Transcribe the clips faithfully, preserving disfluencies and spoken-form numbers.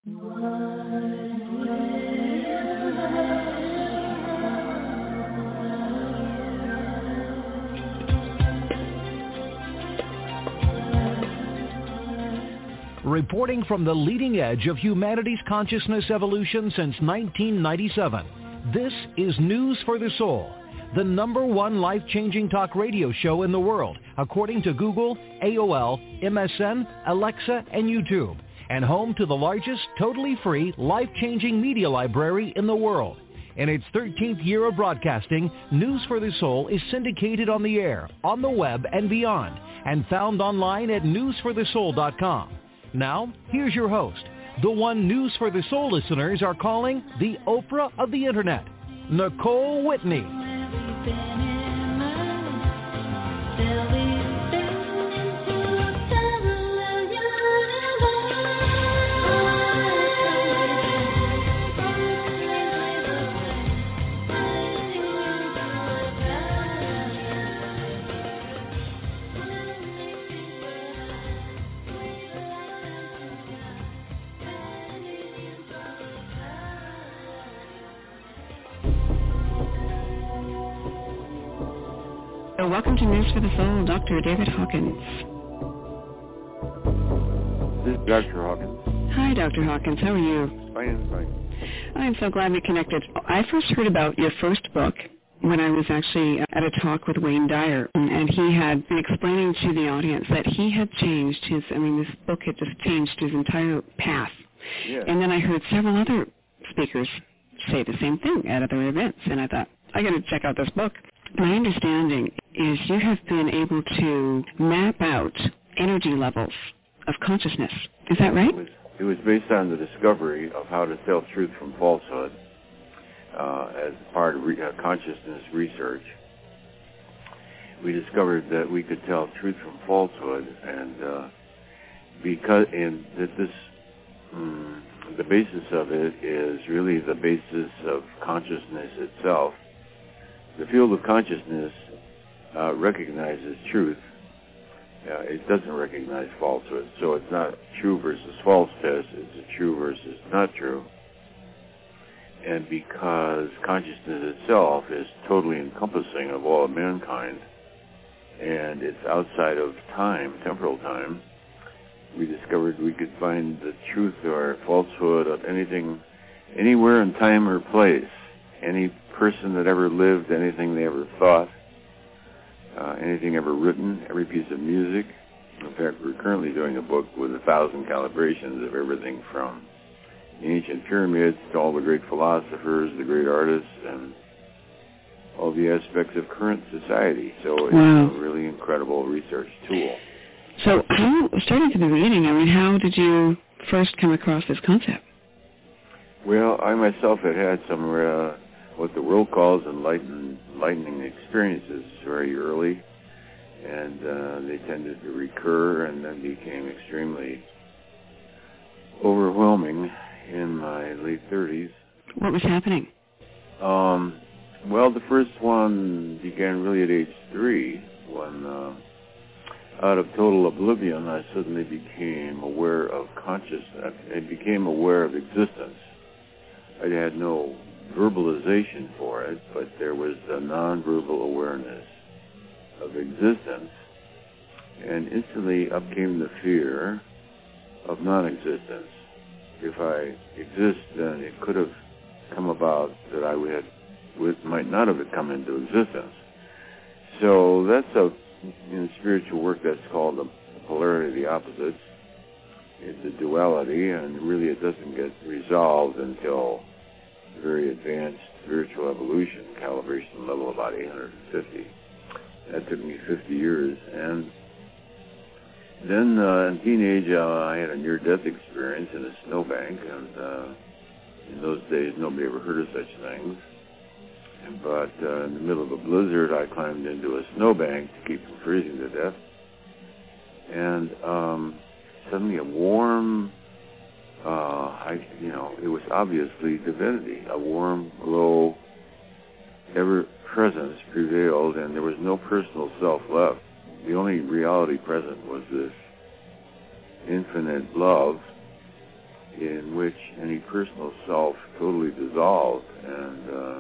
Reporting from the leading edge of humanity's consciousness evolution since nineteen ninety-seven, this is News for the Soul, the number one life-changing talk radio show in the world, according to Google, A O L, M S N, Alexa, and YouTube, and home to the largest totally free life-changing media library in the world. In its thirteenth year of broadcasting, News for the Soul is syndicated on the air, on the web, and beyond, and found online at news for the soul dot com. Now, here's your host, the one News for the Soul listeners are calling the Oprah of the Internet, Nicole Whitney. Welcome to News for the Soul, Doctor David Hawkins. This is Doctor Hawkins. Hi, Doctor Hawkins. How are you? Fine, fine. I'm so glad we connected. I first heard about your first book when I was actually at a talk with Wayne Dyer, and he had been explaining to the audience that he had changed his, I mean, this book had just changed his entire path. Yeah. And then I heard several other speakers say the same thing at other events, and I thought, I got to check out this book. My understanding is you have been able to map out energy levels of consciousness. Is that right? It was, it was based on the discovery of how to tell truth from falsehood uh, as part of re- uh, consciousness research. We discovered that we could tell truth from falsehood, and uh, because and that this um, the basis of it is really the basis of consciousness itself. The field of consciousness uh, recognizes truth. Uh, it doesn't recognize falsehood. So it's not true versus false test. It's a true versus not true. And because consciousness itself is totally encompassing of all of mankind, and it's outside of time, temporal time, we discovered we could find the truth or falsehood of anything, anywhere in time or place, any person that ever lived, anything they ever thought, uh, anything ever written, every piece of music. In fact, we're currently doing a book with a thousand calibrations of everything from the ancient pyramids to all the great philosophers, the great artists, and all the aspects of current society. So it's wow. a really incredible research tool. So how, starting from the beginning, I mean, how did you first come across this concept? Well, I myself had had some uh, what the world calls enlighten, enlightening experiences very early, and uh, they tended to recur and then became extremely overwhelming in my late thirties. What was happening? Um, well, the first one began really at age three when, uh, out of total oblivion, I suddenly became aware of consciousness. I became aware of existence. I had no verbalization for it, but there was a non-verbal awareness of existence, and instantly up came the fear of non-existence. If I exist, then it could have come about that I would, would might not have come into existence. So that's a in spiritual work that's called the polarity of the opposites. It's a duality, and really it doesn't get resolved until very advanced spiritual evolution, calibration level about eight hundred fifty. That took me fifty years. And then uh, in teenage, uh, I had a near-death experience in a snowbank, and uh, in those days nobody ever heard of such things. But uh, in the middle of a blizzard, I climbed into a snowbank to keep from freezing to death. And um, suddenly a warm, uh, I, you know, it was obviously divinity. A warm glow, ever-presence prevailed, and there was no personal self left. The only reality present was this infinite love. in which any personal self totally dissolved. And uh,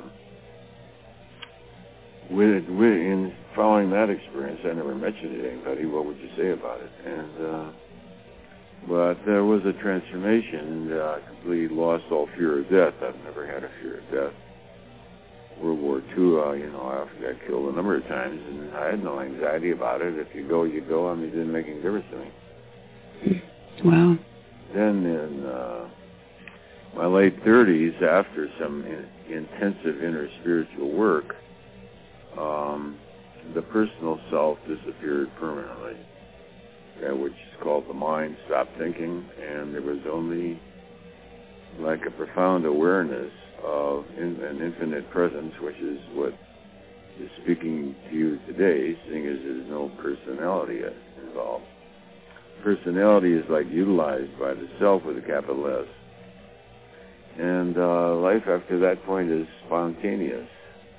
with, with, in following that experience, I never mentioned it to anybody. What would you say about it? And uh, but there was a transformation. And, uh, I completely lost all fear of death. I've never had a fear of death. World War Two, uh, you know, I often got killed a number of times, and I had no anxiety about it. If you go, you go. I mean, it didn't make any difference to me. Wow. Then in uh, my late thirties, after some in, intensive inner spiritual work, um, the personal self disappeared permanently, uh, which is called the mind stopped thinking, and there was only like a profound awareness of in, an infinite presence, which is what is speaking to you today, seeing as there's no personality involved. Personality is like utilized by the self with a capital S. And uh, life after that point is spontaneous.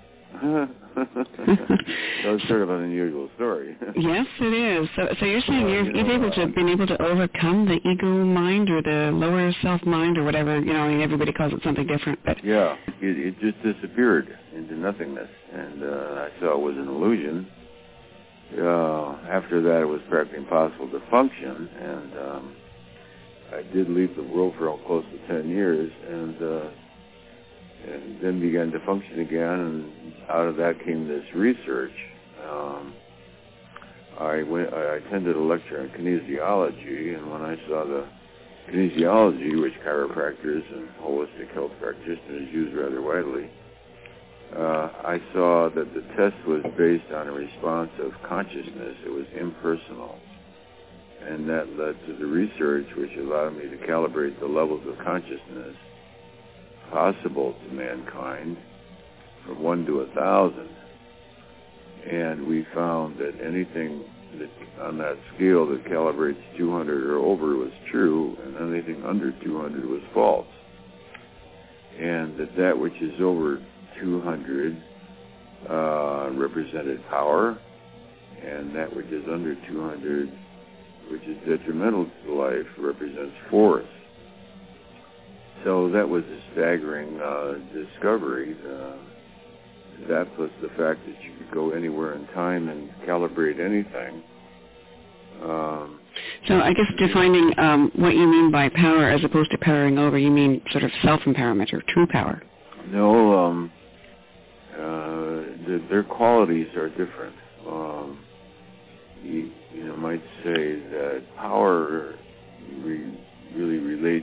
So it's sort of an unusual story. Yes, it is. So, so you're saying Well, you're, you know, you've able to uh, been able to overcome the ego mind or the lower self mind or whatever. You know, I mean, everybody calls it something different, but yeah, it, it just disappeared into nothingness, and uh, I saw it was an illusion. Uh, after that, it was practically impossible to function, and um, I did leave the world for close to ten years, and uh, and then began to function again, and out of that came this research. Um, I went, I attended a lecture on kinesiology, and when I saw the kinesiology, which chiropractors and holistic health practitioners use rather widely, uh, I saw that the test was based on a response of consciousness. It was impersonal. And that led to the research, which allowed me to calibrate the levels of consciousness possible to mankind from one to a thousand. And we found that anything that on that scale that calibrates two hundred or over was true, and anything under two hundred was false. And that that which is over two hundred uh, represented power, and that which is under two hundred, which is detrimental to life, represents force. So that was a staggering uh, discovery. Uh, that plus the fact that you could go anywhere in time and calibrate anything. Um, so I guess defining um, what you mean by power as opposed to powering over, you mean sort of self-empowerment or true power? No, um, uh, the, their qualities are different. Um, you, you know, might say that power re- really relates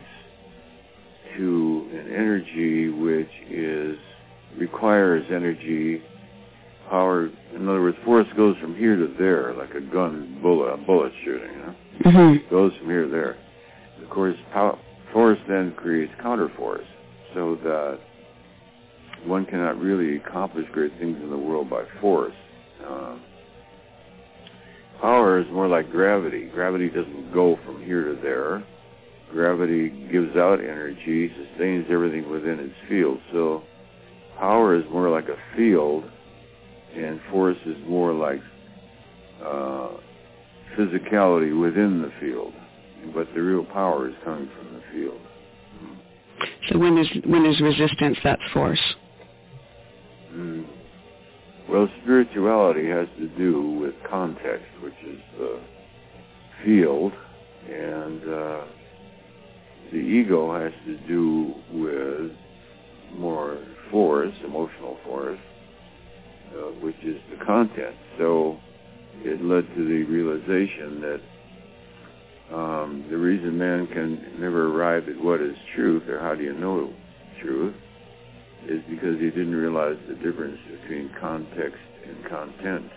to an energy which is requires energy, power. In other words, force goes from here to there, like a gun bullet, a bullet shooting. You know? Mm-hmm. Goes from here to there. Of course, power, force then creates counterforce, so that one cannot really accomplish great things in the world by force. Uh, power is more like gravity. Gravity doesn't go from here to there. Gravity gives out energy, sustains everything within its field. So power is more like a field, and force is more like uh, physicality within the field. But the real power is coming from the field. So when there's, when there's resistance, that's force. Mm. Well, spirituality has to do with context, which is the field, and uh, the ego has to do with more force, emotional force, uh, which is the content. So it led to the realization that um, the reason man can never arrive at what is truth, or how do you know truth, is because he didn't realize the difference between context and content.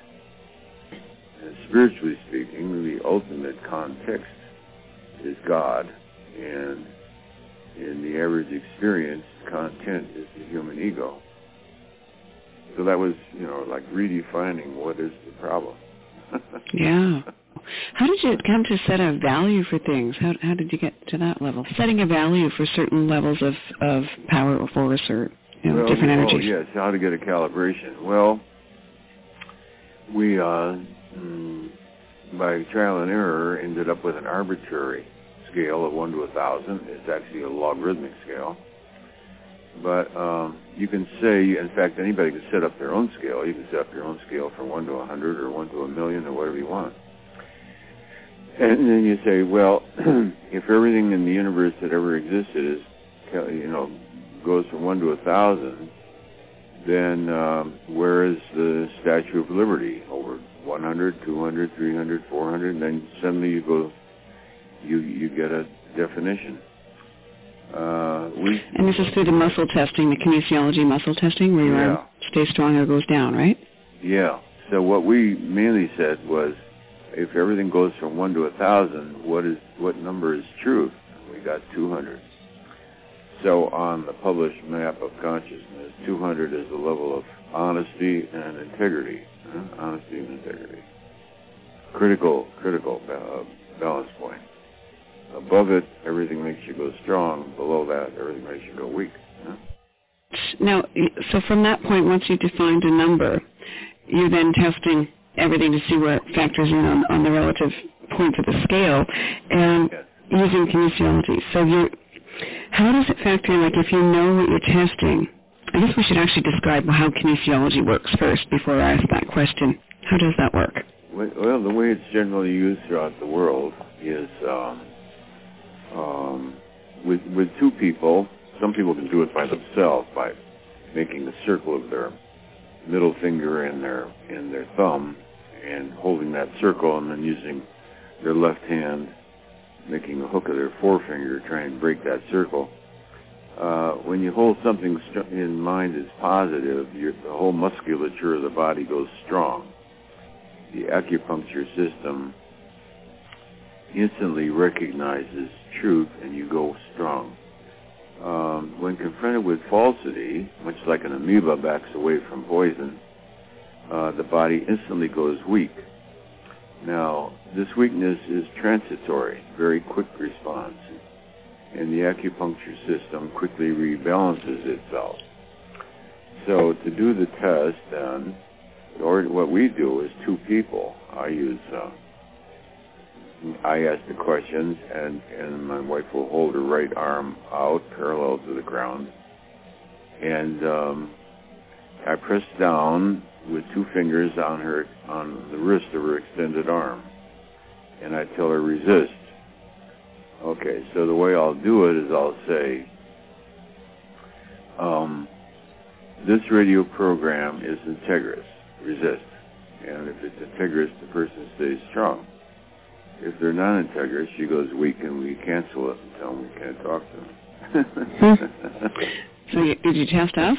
And spiritually speaking, the ultimate context is God, and in the average experience, content is the human ego. So that was, you know, like redefining what is the problem. Yeah. How did you come to set a value for things? How how did you get to that level? Setting a value for certain levels of, of power or force or you know, well, different oh, energies. Yes, how to get a calibration. Well, we, uh, mm, by trial and error, ended up with an arbitrary scale of one to a thousand. It's actually a logarithmic scale. But um, you can say, in fact, anybody can set up their own scale. You can set up your own scale from one to a hundred or one to a million or whatever you want. And then you say, well, if everything in the universe that ever existed is, you know, goes from one to a thousand, then um, where is the Statue of Liberty? Over one hundred, two hundred, three hundred, four hundred, and then suddenly you go, you you get a definition. Uh, we, and this is through the muscle testing, the kinesiology muscle testing, where your yeah. arm stays strong or goes down, right? Yeah. So what we mainly said was, if everything goes from one to a thousand, what is what number is truth? We got two hundred. So on the published map of consciousness, two hundred is the level of honesty and integrity. Huh? Honesty and integrity. Critical, critical uh, balance point. Above it, everything makes you go strong. Below that, everything makes you go weak. Huh? Now, so from that point, once you defined a number, you're then testing everything to see where it factors in on, on the relative points of the scale, and yes. using kinesiology. So you're, how does it factor in, like if you know what you're testing? I guess we should actually describe how kinesiology works first before I ask that question. How does that work? Well, the way it's generally used throughout the world is um, um, with with two people. Some people can do it by themselves by making a circle of their middle finger and their and their thumb and holding that circle, and then using their left hand, making a hook of their forefinger, trying to break that circle. Uh, when you hold something st- in mind as positive, your, the whole musculature of the body goes strong. The acupuncture system instantly recognizes truth, and you go strong. Um, when confronted with falsity, much like an amoeba backs away from poison, uh, the body instantly goes weak. Now, this weakness is transitory, very quick response, and the acupuncture system quickly rebalances itself. So to do the test, then, or what we do is two people. I use, uh, I ask the questions, and, and my wife will hold her right arm out, parallel to the ground, and um, I press down with two fingers on her, on the wrist of her extended arm, and I tell her resist. Okay, so the way I'll do it is I'll say, um, this radio program is integrous, resist. And if it's integrous, the person stays strong. If they're non-integrous, she goes weak, and we cancel it and tell them we can't talk to them. So you, did you test us?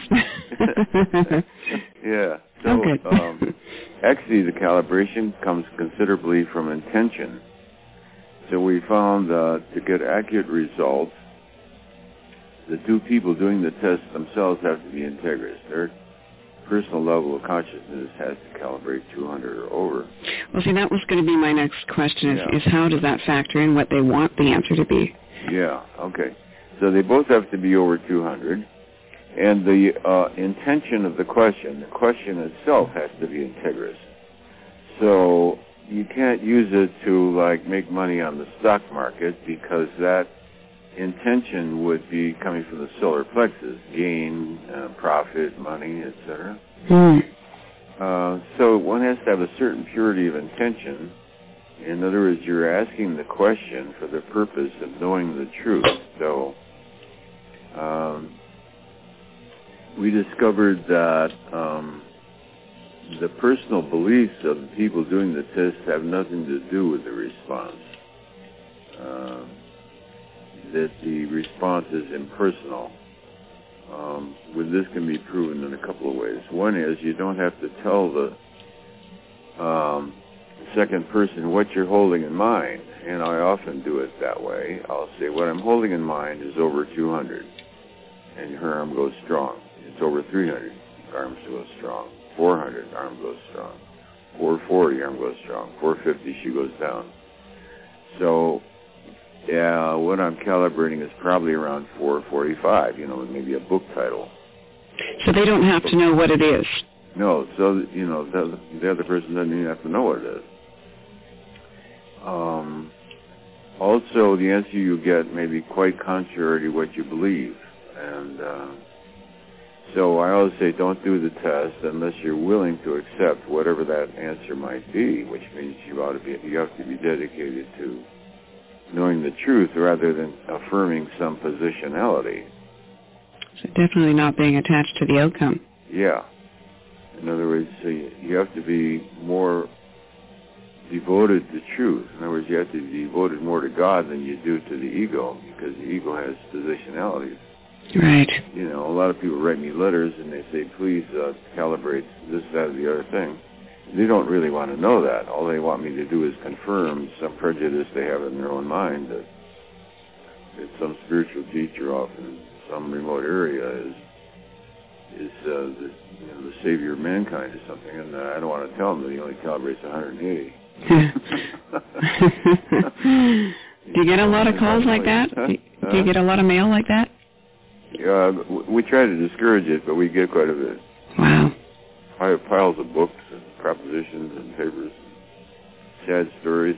Yeah. So okay. um, actually, the calibration comes considerably from intention. So we found uh, to get accurate results, the two people doing the test themselves have to be integrous. Their personal level of consciousness has to calibrate two hundred or over. Well, see, that was going to be my next question, is, Yeah. is how does that factor in what they want the answer to be? Yeah, okay. So they both have to be over two hundred. And the uh, intention of the question, the question itself has to be integrous. So you can't use it to, like, make money on the stock market, because that intention would be coming from the solar plexus, gain, uh, profit, money, et cetera. Mm. Uh, so one has to have a certain purity of intention. In other words, you're asking the question for the purpose of knowing the truth. So um, we discovered that um, the personal beliefs of the people doing the test have nothing to do with the response. Uh, that the response is impersonal. Um, with this can be proven in a couple of ways. One is you don't have to tell the um, second person what you're holding in mind, and I often do it that way. I'll say, what I'm holding in mind is over two hundred, and her arm goes strong. It's over three hundred, arm goes strong. four hundred, arm goes strong. four forty, arm goes strong. four fifty, she goes down. So, yeah, what I'm calibrating is probably around four forty-five, you know, maybe a book title. So they don't have to know what it is. No, so, you know, the, the other person doesn't even have to know what it is. Um, also, the answer you get may be quite contrary to what you believe. And uh, so I always say don't do the test unless you're willing to accept whatever that answer might be, which means you ought to be, you have to be dedicated to knowing the truth rather than affirming some positionality. So definitely not being attached to the outcome. Yeah. In other words, so you, you have to be more devoted to truth. In other words, you have to be devoted more to God than you do to the ego, because the ego has positionalities. Right. You know, a lot of people write me letters and they say, please uh, calibrate this, that, or the other thing. They don't really want to know that. All they want me to do is confirm some prejudice they have in their own mind that, that some spiritual teacher off in some remote area is is uh, the, you know, the savior of mankind or something, and uh, I don't want to tell them that he only calibrates one hundred eighty. Do you get a lot of calls like that? Huh? Do you get a lot of mail like that? Uh, we try to discourage it, but we get quite a bit. Wow. I have piles of books and propositions and papers, sad stories.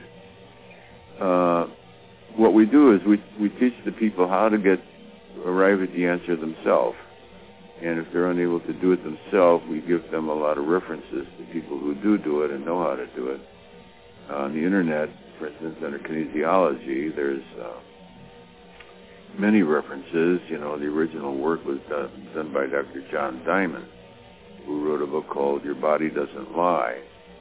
Uh, what we do is we we teach the people how to get arrive at the answer themselves. And if they're unable to do it themselves, we give them a lot of references to people who do do it and know how to do it. Uh, on the internet, for instance, under kinesiology, there's uh, many references. You know, the original work was done, done by Doctor John Diamond, who wrote a book called Your Body Doesn't Lie.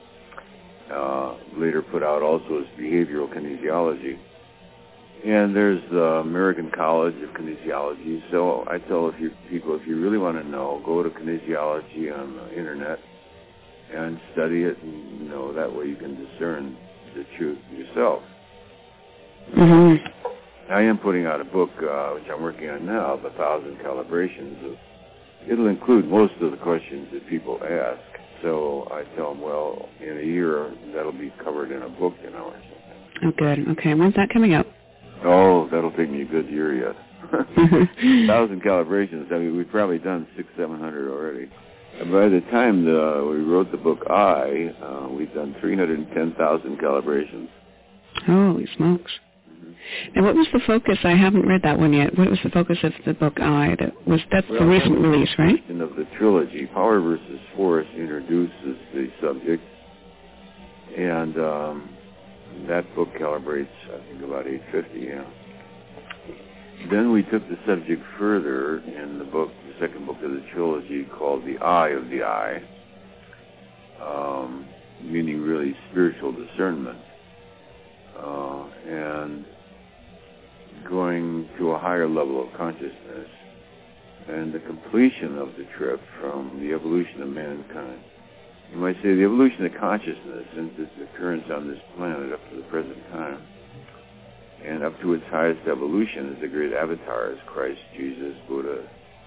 Uh, later put out also as Behavioral Kinesiology. And there's the American College of Kinesiology. So I tell if you, people, if you really want to know, go to kinesiology on the internet and study it, and you know, that way you can discern the truth yourself. Mm-hmm. I am putting out a book, uh, which I'm working on now, of a thousand calibrations. Of, it'll include most of the questions that people ask. So I tell them, well, in a year, that'll be covered in a book, you know, or something. Oh, good. Okay. When's that coming out? Oh, that'll take me a good year yet. A thousand calibrations. I mean, we've probably done six, seven hundred already. And by the time the, we wrote the book I, uh, we've done three hundred ten thousand calibrations. Holy smokes. Mm-hmm. And what was the focus? I haven't read that one yet. What was the focus of the book I? That was That's well, the recent that release, right? Of the trilogy. Power versus Force introduces the subject. And um, that book calibrates, I think, about eight fifty, yeah. Then we took the subject further in the book, the second book of the trilogy, called The Eye of the Eye, um, meaning really spiritual discernment, uh, and going to a higher level of consciousness, and the completion of the trip from the evolution of mankind. You might say the evolution of consciousness since its occurrence on this planet up to the present time, and up to its highest evolution as the great avatars, Christ, Jesus, Buddha.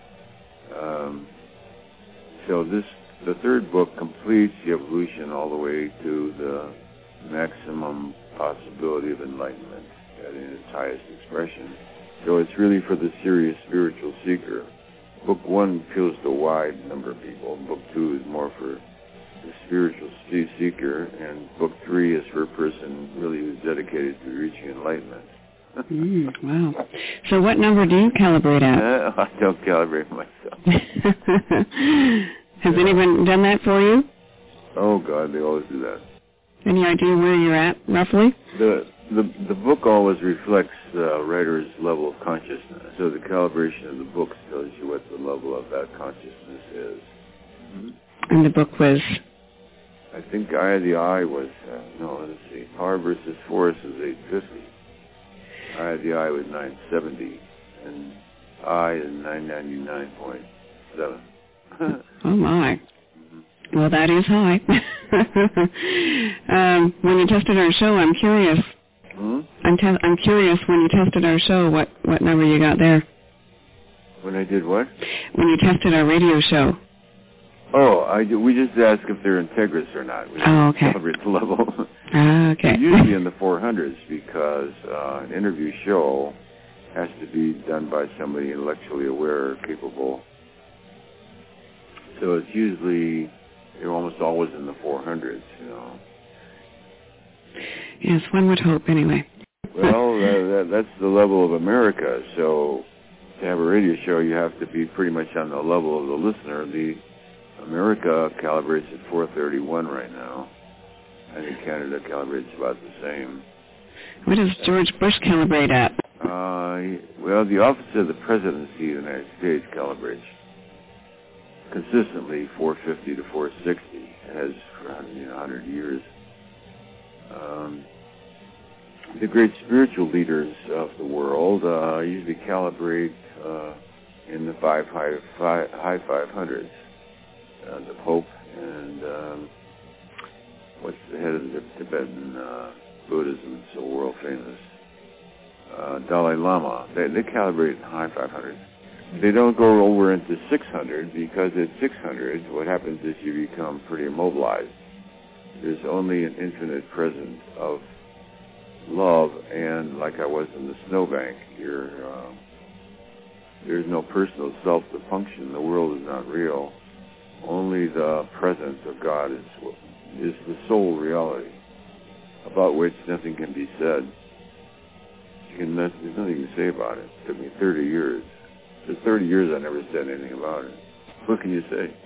Um, so this, the third book completes the evolution all the way to the maximum possibility of enlightenment in its highest expression. So it's really for the serious spiritual seeker. Book one appeals to a wide number of people. Book two is more for the spiritual seeker, and book three is for a person really who's dedicated to reaching enlightenment. mm, wow. So what number do you calibrate at? Uh, I don't calibrate myself. Has yeah. anyone done that for you? Oh, God, they always do that. Any idea where you're at, roughly? The the, the book always reflects the writer's level of consciousness. So the calibration of the book tells you what the level of that consciousness is. Mm-hmm. And the book was? I think Eye of the Eye was, uh, no, let's see, Power versus Force was eight fifty. Eye of the Eye was nine seventy, and I is nine ninety-nine point seven. Oh, my. Mm-hmm. Well, that is high. um, when you tested our show, I'm curious. Hmm? I'm, te- I'm curious, when you tested our show, what, what number you got there? When I did what? When you tested our radio show. Oh, I, we just ask if they're integrous or not. We oh, okay. Calibrate the level. Ah, okay. They're usually in the four hundreds because uh, an interview show has to be done by somebody intellectually aware, capable. So it's usually, you're almost always in the four hundreds, you know. Yes, one would hope, anyway. Well, uh, that, that's the level of America. So to have a radio show, you have to be pretty much on the level of the listener. The America calibrates at four thirty-one right now. I think Canada calibrates about the same. What does George Bush calibrate at? Uh, well, the Office of the Presidency of the United States calibrates consistently four fifty to four sixty. It has for you know, one hundred years. Um, the great spiritual leaders of the world uh, usually calibrate uh, in the five high, five, high five hundreds. Uh, the Pope and um, what's the head of the Tibetan uh, Buddhism, so world famous, uh, Dalai Lama. They, they calibrate in high five hundreds. They don't go over into six hundred because at six hundred, what happens is you become pretty immobilized. There's only an infinite presence of love, and like I was in the snowbank, you're, uh, there's no personal self to function. The world is not real. Only the presence of God is is the sole reality, about which nothing can be said. You can, there's nothing to say about it. It took me thirty years. For thirty years, I never said anything about it. What can you say?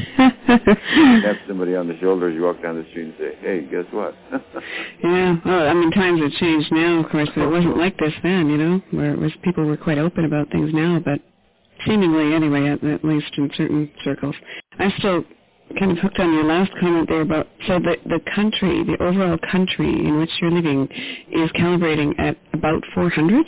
You tap somebody on the shoulder as you walk down the street and say, hey, guess what? Yeah, well, I mean, times have changed now, of course, but it wasn't like this then, you know, where it was people were quite open about things now, but seemingly, anyway, at, at least in certain circles. I'm still kind of hooked on your last comment there about, so the, the country, the overall country in which you're living is calibrating at about four hundred?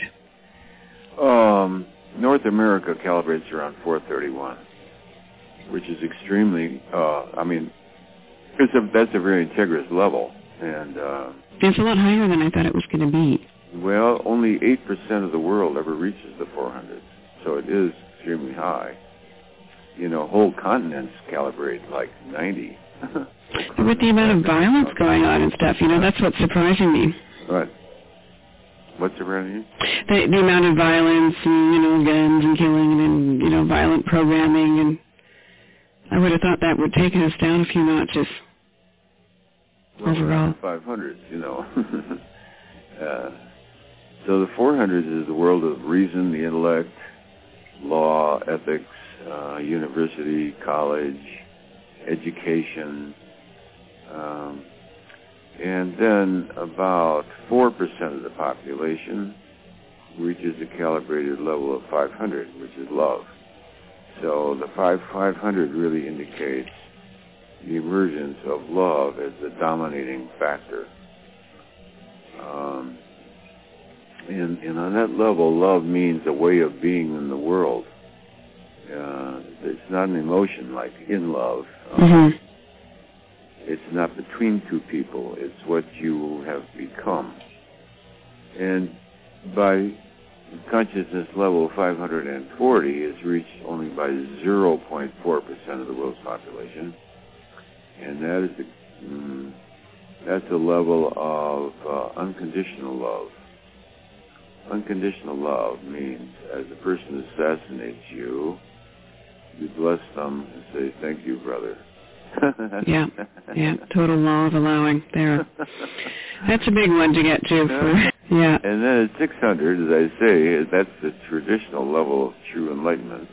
Um, North America calibrates around four thirty-one, which is extremely, uh, I mean, it's a, that's a very integrous level. And uh, it's a lot higher than I thought it was going to be. Well, only eight percent of the world ever reaches the four hundreds, so it is extremely high. You know, whole continents calibrate like ninety. With the amount of violence going on and stuff, you know, that's what's surprising me. What? What's surprising you? The, the amount of violence and, you know, guns and killing and, you know, violent programming, and I would have thought that would take us down a few notches well, overall. five hundreds, you know. uh, so the four hundreds is the world of reason, the intellect, law, ethics, uh, university, college, education, um, and then about four percent of the population reaches a calibrated level of five hundred, which is love. So the five, 500 really indicates the emergence of love as the dominating factor. Um, and, and on that level, love means a way of being in the world. Uh, it's not an emotion like in love. Um, mm-hmm. It's not between two people. It's what you have become. And by consciousness level five hundred forty is reached only by zero point four percent of the world's population. And that is the, mm, that's a level of uh, unconditional love. Unconditional love means as a person assassinates you, you bless them and say, thank you, brother. yeah, yeah, total law of allowing there. That's a big one to get to. For, yeah. And then at six hundred, as I say, that's the traditional level of true enlightenment.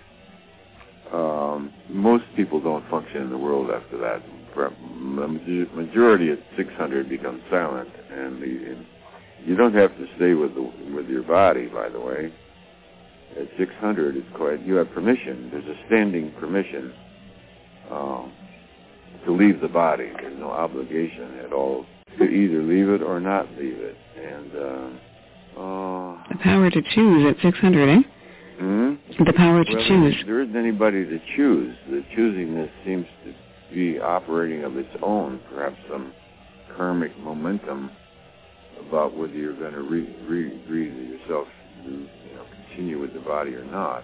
Um, most people don't function in the world after that. The majority at six hundred becomes silent, and, the, and you don't have to stay with the, with your body, by the way. At six hundred, it's quite, you have permission. There's a standing permission um, to leave the body. There's no obligation at all to either leave it or not leave it. And uh, uh, the power to choose at six hundred, eh? Hmm? The power to well, choose. There isn't anybody to choose. The choosingness seems to be operating of its own, perhaps some karmic momentum about whether you're going to re- re- agree to yourself to you know, continue with the body or not.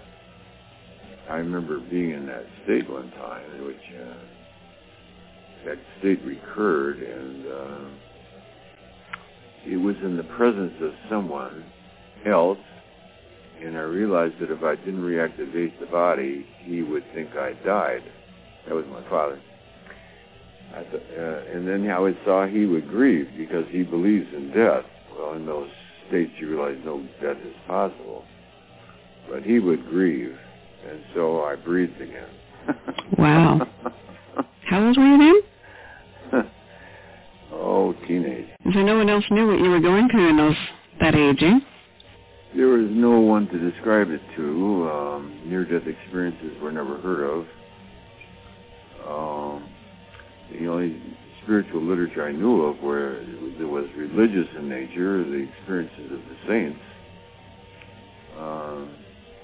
I remember being in that state one time in which uh, that state recurred, and uh, it was in the presence of someone else, and I realized that if I didn't reactivate the body, he would think I died. That was my father. I th- uh, and then I would saw he would grieve because he believes in death. Well, in those states you realize no death is possible. But he would grieve, and so I breathed again. Wow. How old were you then? Oh, teenage. So no one else knew what you were going through in those that age, eh? There was no one to describe it to. Um, near-death experiences were never heard of. Um, the only spiritual literature I knew of where it was religious in nature, the experiences of the saints. Uh,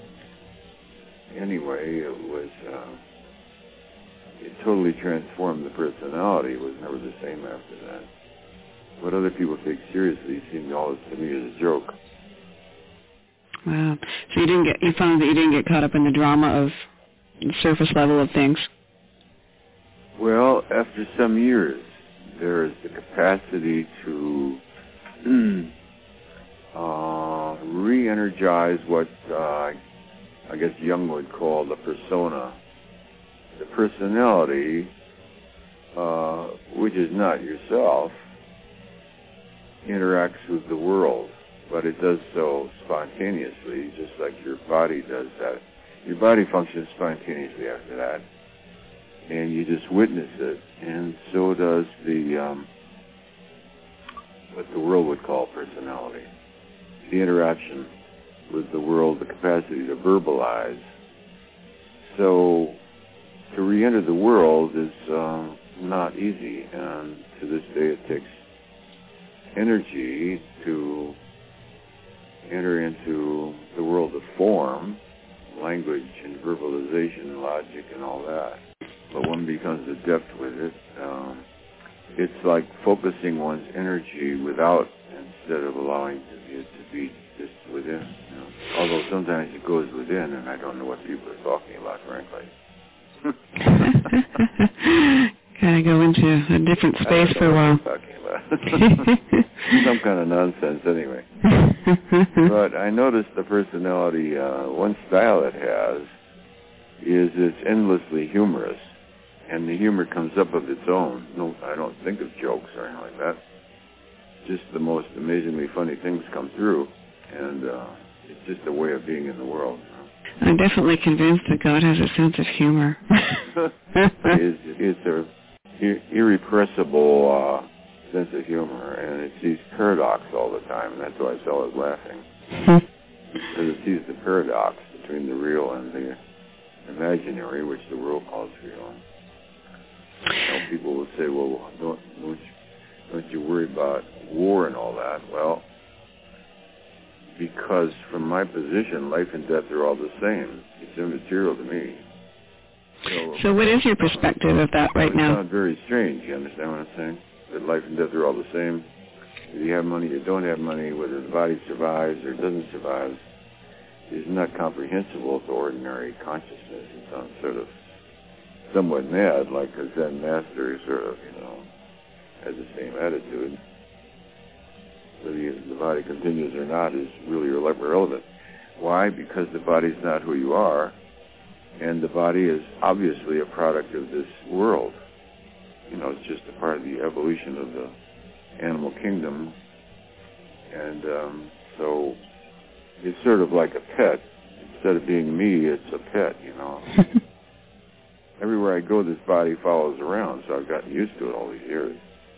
anyway, it was, uh, it totally transformed the personality. It was never the same after that. What other people take seriously seemed always to me as a joke. Wow. So you didn't get, you found that you didn't get caught up in the drama of the surface level of things? Well, after some years, there is the capacity to uh, re-energize what uh, I guess Jung would call the persona. The personality, uh, which is not yourself, interacts with the world, but it does so spontaneously, just like your body does that. Your body functions spontaneously after that, and you just witness it, and so does the um, what the world would call personality. The interaction with the world, the capacity to verbalize. So to re-enter the world is um, not easy, and to this day it takes energy to enter into the world of form, language and verbalization, logic and all that. But one becomes adept with it. Um, it's like focusing one's energy without, instead of allowing it to be just within. You know? Although sometimes it goes within, and I don't know what people are talking about, frankly. Kind of go into a different space for a while. Talking about. Some kind of nonsense, anyway. But I noticed the personality. Uh, one style it has is it's endlessly humorous, and the humor comes up of its own. No, I don't think of jokes or anything like that. Just the most amazingly funny things come through, and uh, it's just a way of being in the world. I'm definitely convinced that God has a sense of humor. it's, it's a ir- irrepressible uh, sense of humor, and it sees paradox all the time, and that's why it's always laughing. Because it sees the paradox between the real and the imaginary, which the world calls real. You know, people will say, well, don't, don't, you, don't you worry about war and all that? Well, because from my position, life and death are all the same. It's immaterial to me. So, so what is your perspective of that right now? It sounds very strange. You understand what I'm saying? That life and death are all the same. Whether you have money or don't have money, whether the body survives or doesn't survive, is not comprehensible to ordinary consciousness. It sounds sort of somewhat mad, like a Zen master sort of, you know, has the same attitude. Whether the body continues or not is really irrelevant. Why? Because the body's not who you are, and the body is obviously a product of this world. You know, it's just a part of the evolution of the animal kingdom, and um, so it's sort of like a pet. Instead of being me, it's a pet, you know. Everywhere I go, this body follows around, so I've gotten used to it all these years.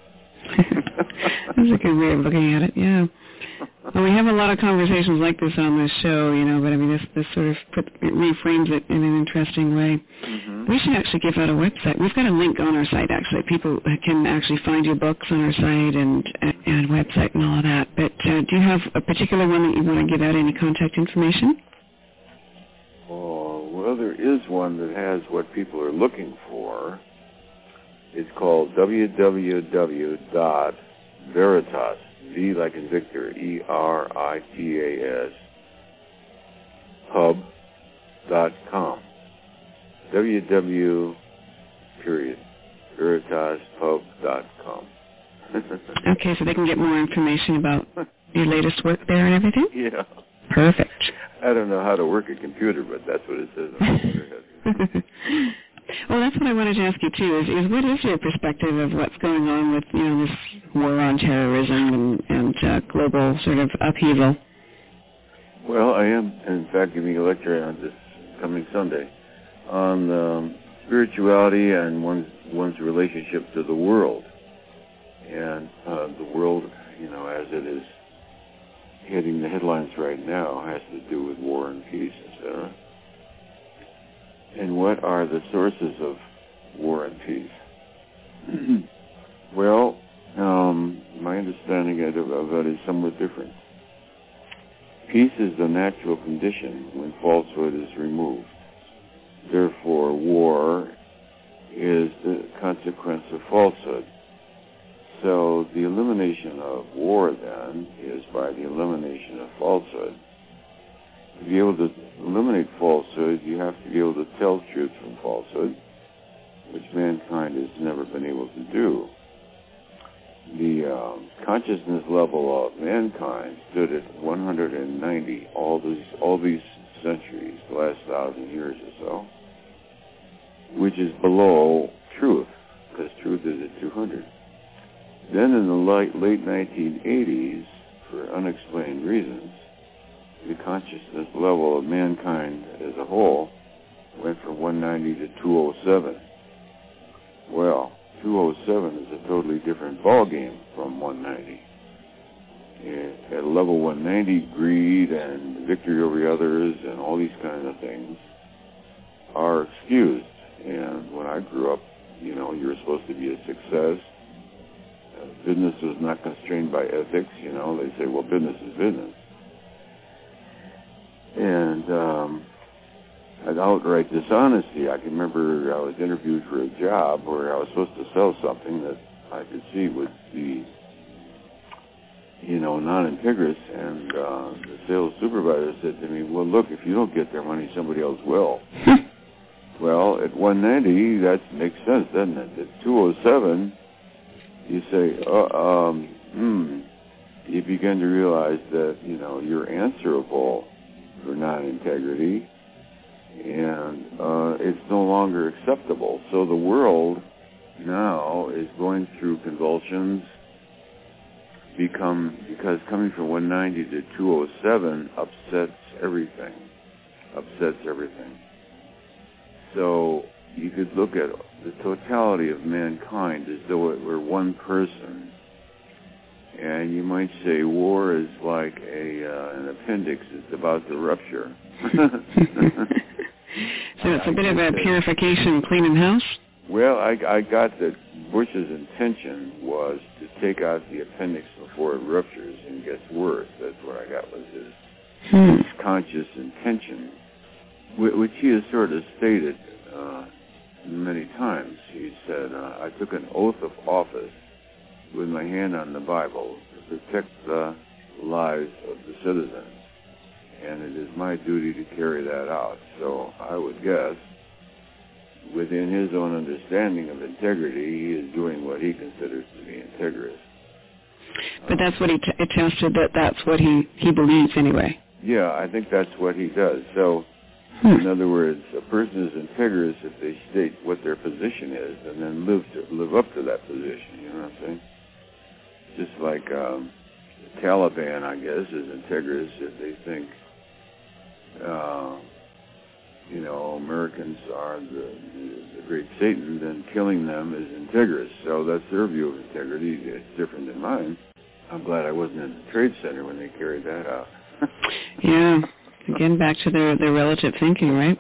That's a good way of looking at it, yeah. Well, we have a lot of conversations like this on this show, you know, but I mean, this, this sort of put, it reframes it in an interesting way. Mm-hmm. We should actually give out a website. We've got a link on our site, actually. People can actually find your books on our site and, and website and all of that. But uh, do you have a particular one that you want to give out, any contact information? Oh, well, there is one that has what people are looking for. It's called w w w dot veritas, V like in Victor, E R I T A S, pub dot com. www, period, veritas pub dot com. Okay, so they can get more information about your latest work there and everything? Yeah. Perfect. I don't know how to work a computer, but that's what it says on the computer. Well, that's what I wanted to ask you, too, is, is what is your perspective of what's going on with, you know, this war on terrorism and, and uh, global sort of upheaval? Well, I am, in fact, giving a lecture on this coming Sunday on um, spirituality and one's, one's relationship to the world. And uh, the world, you know, as it is hitting the headlines right now, has to do with war and peace, et cetera. And what are the sources of war and peace? Well, um, my understanding of, of that is somewhat different. Peace is the natural condition when falsehood is removed. Therefore, war is the consequence of falsehood. So the elimination of war, then, is by the elimination of falsehood. To be able to eliminate falsehood, you have to be able to tell truth from falsehood, which mankind has never been able to do. The um, consciousness level of mankind stood at one hundred ninety all these all these centuries, the last thousand years or so, which is below truth, because truth is at two hundred. Then in the late, late nineteen eighties, for unexplained reasons, the consciousness level of mankind as a whole went from one ninety to two oh seven. Well, two oh seven is a totally different ballgame from one ninety. At level one ninety, greed and victory over others and all these kinds of things are excused. And when I grew up, you know, you were supposed to be a success. Uh, business was not constrained by ethics, you know. They say, well, business is business. And um, an outright dishonesty. I can remember I was interviewed for a job where I was supposed to sell something that I could see would be, you know, non-integrous, and uh, the sales supervisor said to me, well, look, if you don't get their money, somebody else will. Well, at one ninety, that makes sense, doesn't it? At two oh seven, you say, uh, um, hmm, you begin to realize that, you know, you're answerable for non-integrity, and uh, it's no longer acceptable. So the world now is going through convulsions, become because coming from one ninety to two oh seven upsets everything, upsets everything. So you could look at the totality of mankind as though it were one person. And you might say war is like a uh, an appendix that's about to rupture. So it's a bit of a purification, cleaning house? Well, I, I got that Bush's intention was to take out the appendix before it ruptures and gets worse. That's what I got was his, hmm. his conscious intention, which he has sort of stated uh, many times. He said, uh, I took an oath of office with my hand on the Bible to protect the lives of the citizens, and it is my duty to carry that out. So I would guess, within his own understanding of integrity, he is doing what he considers to be integrous. But that's what he t- attested, that that's what he, he believes anyway. Yeah, I think that's what he does. So, hmm. in other words, a person is integrous if they state what their position is and then live to, live up to that position, you know what I'm saying? Just like um, the Taliban, I guess, is integrous if they think, uh, you know, Americans are the, the, the great Satan, then killing them is integrous. So that's their view of integrity. It's different than mine. I'm glad I wasn't in the Trade Center when they carried that out. Yeah. Again, back to their, their relative thinking, right?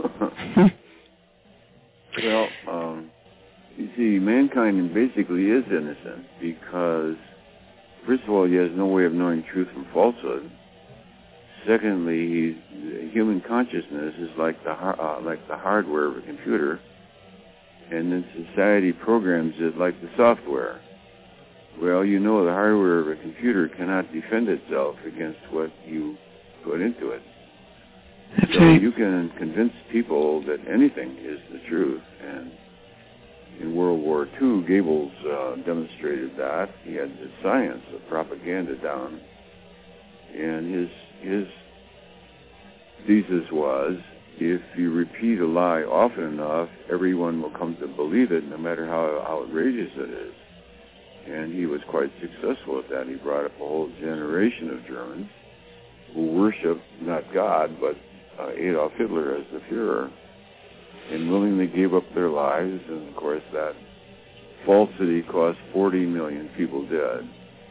Well, um, you see, mankind basically is innocent because, first of all, he has no way of knowing truth from falsehood. Secondly, he's, human consciousness is like the uh, like the hardware of a computer, and then society programs it like the software. Well, you know, the hardware of a computer cannot defend itself against what you put into it. That's so right. You can convince people that anything is the truth, and in World War Two, Goebbels uh, demonstrated that. He had the science of propaganda down, and his his thesis was if you repeat a lie often enough, everyone will come to believe it, no matter how outrageous it is. And he was quite successful at that. He brought up a whole generation of Germans who worshiped not God, but uh, Adolf Hitler as the Führer, and willingly gave up their lives. And, of course, that falsity cost forty million people dead.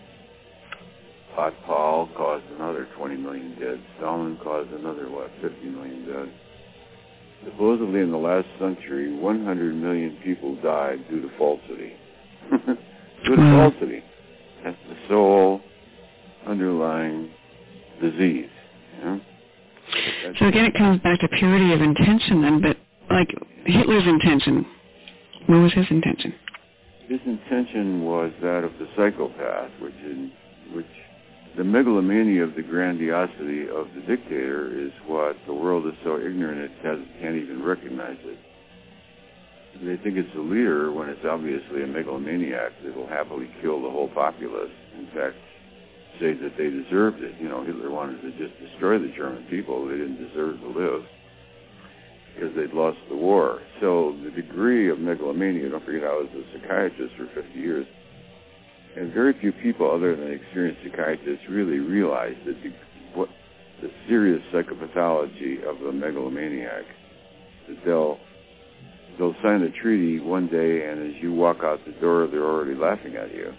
Paul caused another twenty million dead. Stalin caused another, what, fifty million dead. Supposedly in the last century, one hundred million people died due to falsity. Due to falsity. That's the sole underlying disease. Yeah? So again, it comes back to purity of intention then, but like Hitler's intention, what was his intention? His intention was that of the psychopath, which in, which the megalomania of the grandiosity of the dictator is what the world is so ignorant it has, can't even recognize it. They think it's a leader when it's obviously a megalomaniac that will happily kill the whole populace. In fact, say that they deserved it. You know, Hitler wanted to just destroy the German people. They didn't deserve to live because they'd lost the war. So the degree of megalomania, don't forget I was a psychiatrist for fifty years, and very few people other than experienced psychiatrists really realize that the, what the serious psychopathology of a megalomaniac, that they'll they'll sign a treaty one day, and as you walk out the door, they're already laughing at you.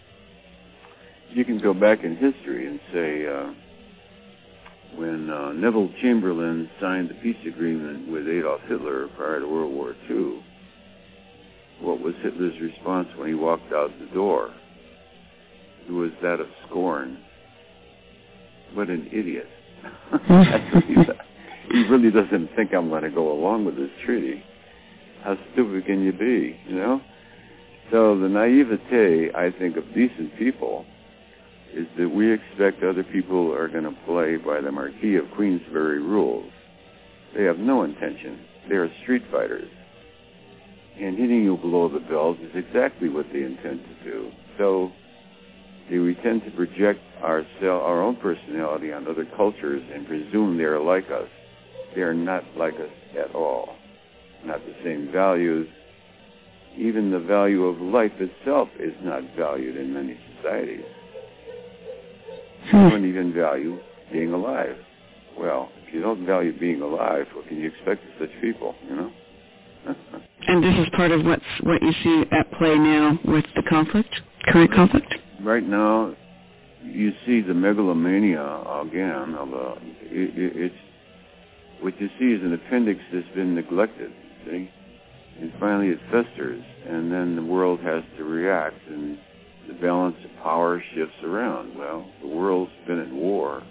You can go back in history and say uh, when uh, Neville Chamberlain signed the peace agreement with Adolf Hitler prior to World War Two, what was Hitler's response when he walked out the door? It was that of scorn. What an idiot. That's what he said. He really doesn't think I'm going to go along with this treaty. How stupid can you be, you know? So the naivete, I think, of decent people is that we expect other people are going to play by the Marquis of Queensberry rules. They have no intention. They are street fighters. And hitting you below the belt is exactly what they intend to do. So we tend to project our, our own personality on other cultures and presume they are like us. They are not like us at all. Not the same values. Even the value of life itself is not valued in many societies. You don't even value being alive. Well, if you don't value being alive, what can you expect of such people, you know? And this is part of what's what you see at play now with the conflict, current conflict? Right now, you see the megalomania again. Of a, it, it, it's what you see is an appendix that's been neglected, see? And finally it festers, and then the world has to react, and the balance of power shifts around. Well, the world's been at war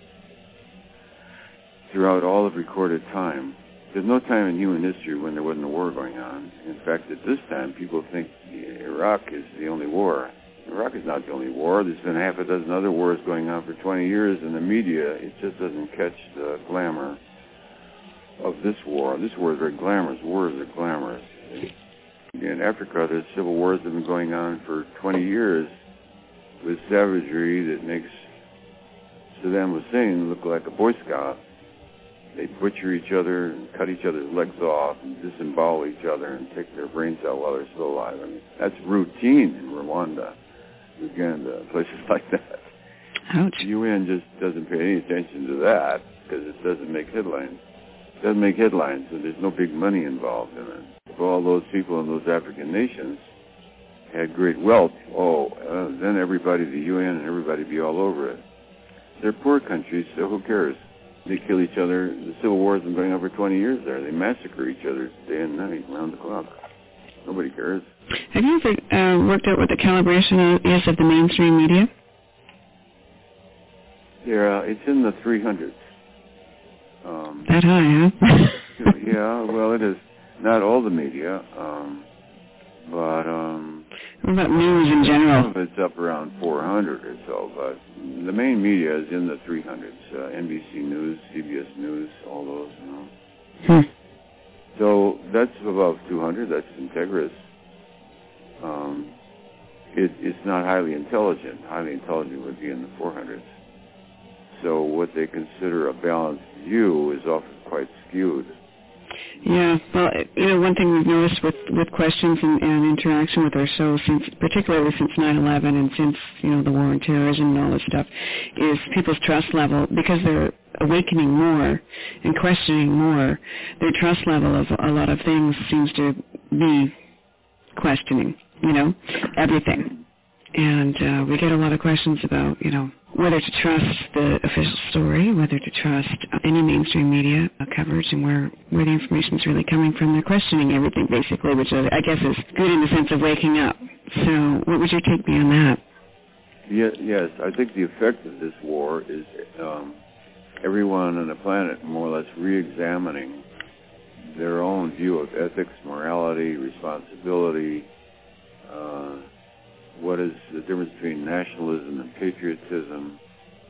throughout all of recorded time. There's no time in human history when there wasn't a war going on. In fact, at this time, people think Iraq is the only war. Iraq is not the only war. There's been half a dozen other wars going on for twenty years, and the media, it just doesn't catch the glamour of this war. This war is very glamorous. Wars are glamorous. In Africa, there's civil wars that have been going on for twenty years with savagery that makes Saddam Hussein look like a Boy Scout. They butcher each other and cut each other's legs off and disembowel each other and take their brains out while they're still alive. I mean, that's routine in Rwanda, Uganda, places like that. Ouch. The U N just doesn't pay any attention to that because it doesn't make headlines. It doesn't make headlines, so there's no big money involved in it. If all those people in those African nations had great wealth, oh, uh, then everybody, the U N and everybody be all over it. They're poor countries, so who cares? They kill each other. The civil war has been going on for twenty years there. They massacre each other day and night, round the clock. Nobody cares. Have you ever uh, worked out what the calibration is of the mainstream media? Yeah, it's in the three hundreds. Um, that high, huh? Yeah, well, it is. Not all the media, um, but... Um, what about news in general? Some of it's up around four hundred or so, but the main media is in the three hundreds. Uh, N B C News, C B S News, all those, you know. Hmm. So that's above two hundred. That's Integris. Um, it, it's not highly intelligent. Highly intelligent would be in the four hundreds. So what they consider a balanced view is often quite skewed. Yeah, well, you know, one thing we've noticed with, with questions and, and interaction with our show, since particularly since nine eleven and since, you know, the war on terrorism and all this stuff, is people's trust level, because they're awakening more and questioning more, their trust level of a lot of things seems to be questioning, you know, everything. And uh, we get a lot of questions about, you know, whether to trust the official story, whether to trust any mainstream media coverage, and where, where the information is really coming from. They're questioning everything, basically, which I guess is good in the sense of waking up. So what would your take be on that? Yes, yes. I think the effect of this war is um, everyone on the planet more or less re-examining their own view of ethics, morality, responsibility, uh, what is the difference between nationalism and patriotism.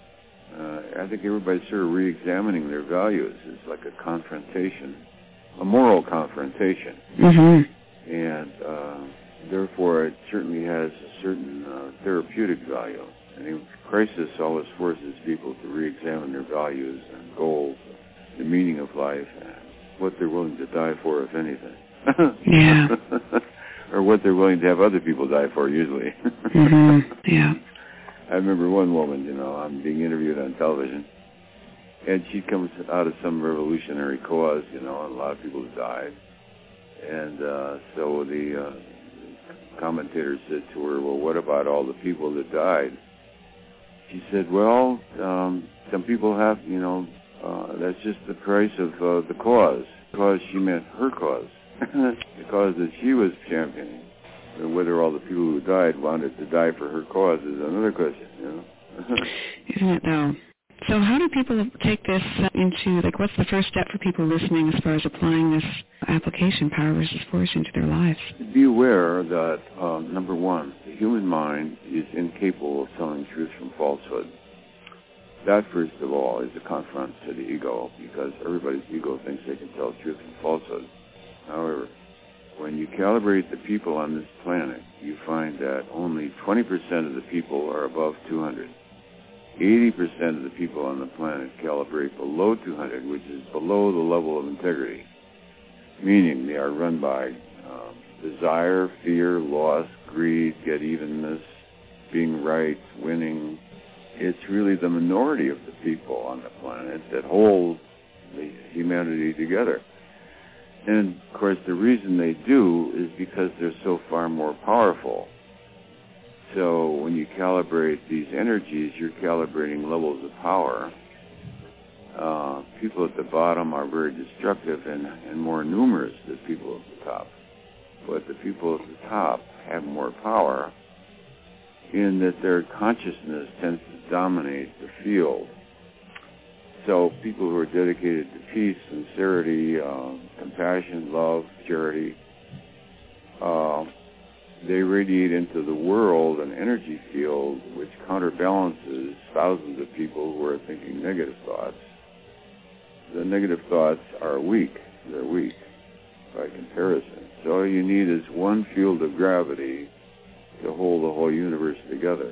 Uh, I think everybody's sort of re-examining their values. It's like a confrontation, a moral confrontation. Mm-hmm. And uh, therefore it certainly has a certain uh, therapeutic value. And in crisis always forces people to re-examine their values and goals, the meaning of life, and what they're willing to die for, if anything. Yeah. Or what they're willing to have other people die for, usually. Mm-hmm. Yeah. I remember one woman, you know, I'm being interviewed on television, and she comes out of some revolutionary cause, you know, and a lot of people have died. And uh, so the uh, commentator said to her, well, what about all the people that died? She said, well, um, some people have, you know, uh, that's just the price of uh, the cause. Because she meant her cause. The cause that she was championing. Whether all the people who died wanted to die for her cause is another question, you know. Isn't it, though? So how do people take this into, like, what's the first step for people listening as far as applying this application, power versus force, into their lives? Be aware that, um, number one, the human mind is incapable of telling truth from falsehood. That, first of all, is a confront to the ego, because everybody's ego thinks they can tell truth from falsehood. However, when you calibrate the people on this planet, you find that only twenty percent of the people are above two hundred. eighty percent of the people on the planet calibrate below two hundred, which is below the level of integrity, meaning they are run by um, desire, fear, loss, greed, get-evenness, being right, winning. It's really the minority of the people on the planet that hold the humanity together. And, of course, the reason they do is because they're so far more powerful. So when you calibrate these energies, you're calibrating levels of power. Uh, people at the bottom are very destructive and, and more numerous than people at the top. But the people at the top have more power in that their consciousness tends to dominate the field. So people who are dedicated to peace, sincerity, uh, compassion, love, charity, uh, they radiate into the world an energy field which counterbalances thousands of people who are thinking negative thoughts. The negative thoughts are weak. They're weak by comparison. So all you need is one field of gravity to hold the whole universe together.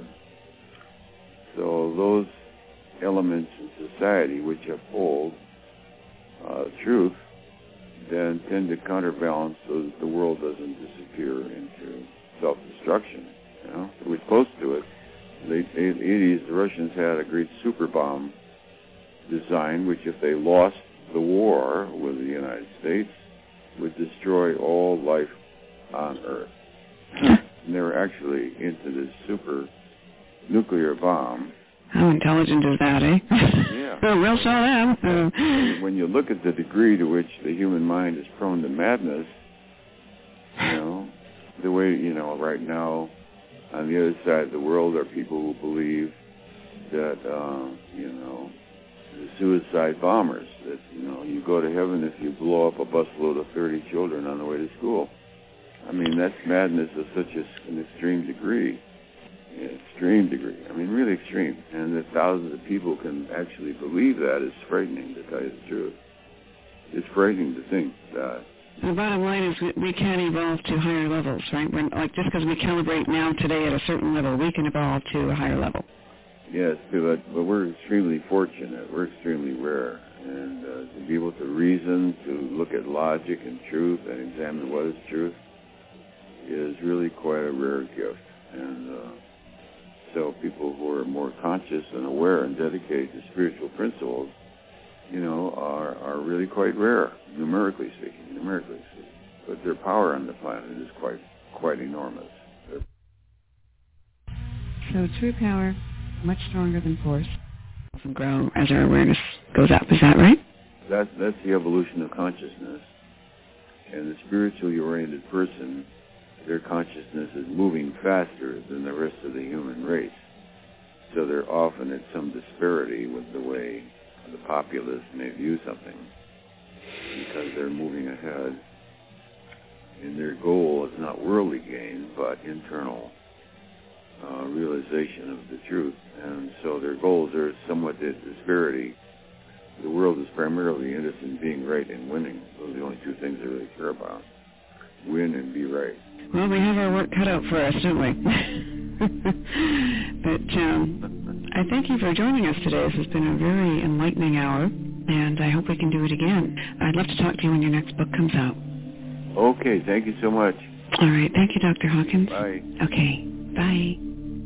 So those elements in society which uphold uh, truth then tend to counterbalance so that the world doesn't disappear into self-destruction. You know, we're close to it. In the eighties, the Russians had a great super bomb design, which, if they lost the war with the United States, would destroy all life on Earth. And they were actually into this super nuclear bomb. How intelligent is that, eh? Yeah. Oh, we'll show them. Uh. When you look at the degree to which the human mind is prone to madness, you know, the way, you know, right now, on the other side of the world are people who believe that, uh, you know, the suicide bombers, that, you know, you go to heaven if you blow up a busload of thirty children on the way to school. I mean, that's madness of such a, an extreme degree. Extreme degree. I mean, really extreme. And that thousands of people can actually believe that is frightening, to tell you the truth. It's frightening to think that. The bottom line is we can evolve to higher levels, right? When, like, just because we calibrate now today at a certain level, we can evolve to a higher level. Yes, but, but we're extremely fortunate. We're extremely rare. And uh, to be able to reason, to look at logic and truth and examine what is truth is really quite a rare gift. And uh, so people who are more conscious and aware and dedicated to spiritual principles, you know, are, are really quite rare, numerically speaking, numerically speaking. But their power on the planet is quite quite enormous. They're So true power, much stronger than force, and grow as our awareness goes up. Is that right? That, that's the evolution of consciousness. And the spiritually oriented person, their consciousness is moving faster than the rest of the human race. So they're often at some disparity with the way the populace may view something, because they're moving ahead. And their goal is not worldly gain, but internal uh, realization of the truth. And so their goals are somewhat at disparity. The world is primarily interested in being right and winning. Those are the only two things they really care about. Win and be right. Well, we have our work cut out for us, don't we? But um, I thank you for joining us today. This has been a very enlightening hour, and I hope we can do it again. I'd love to talk to you when your next book comes out. Okay, thank you so much. All right, thank you, Doctor Hawkins. Bye. Okay, bye.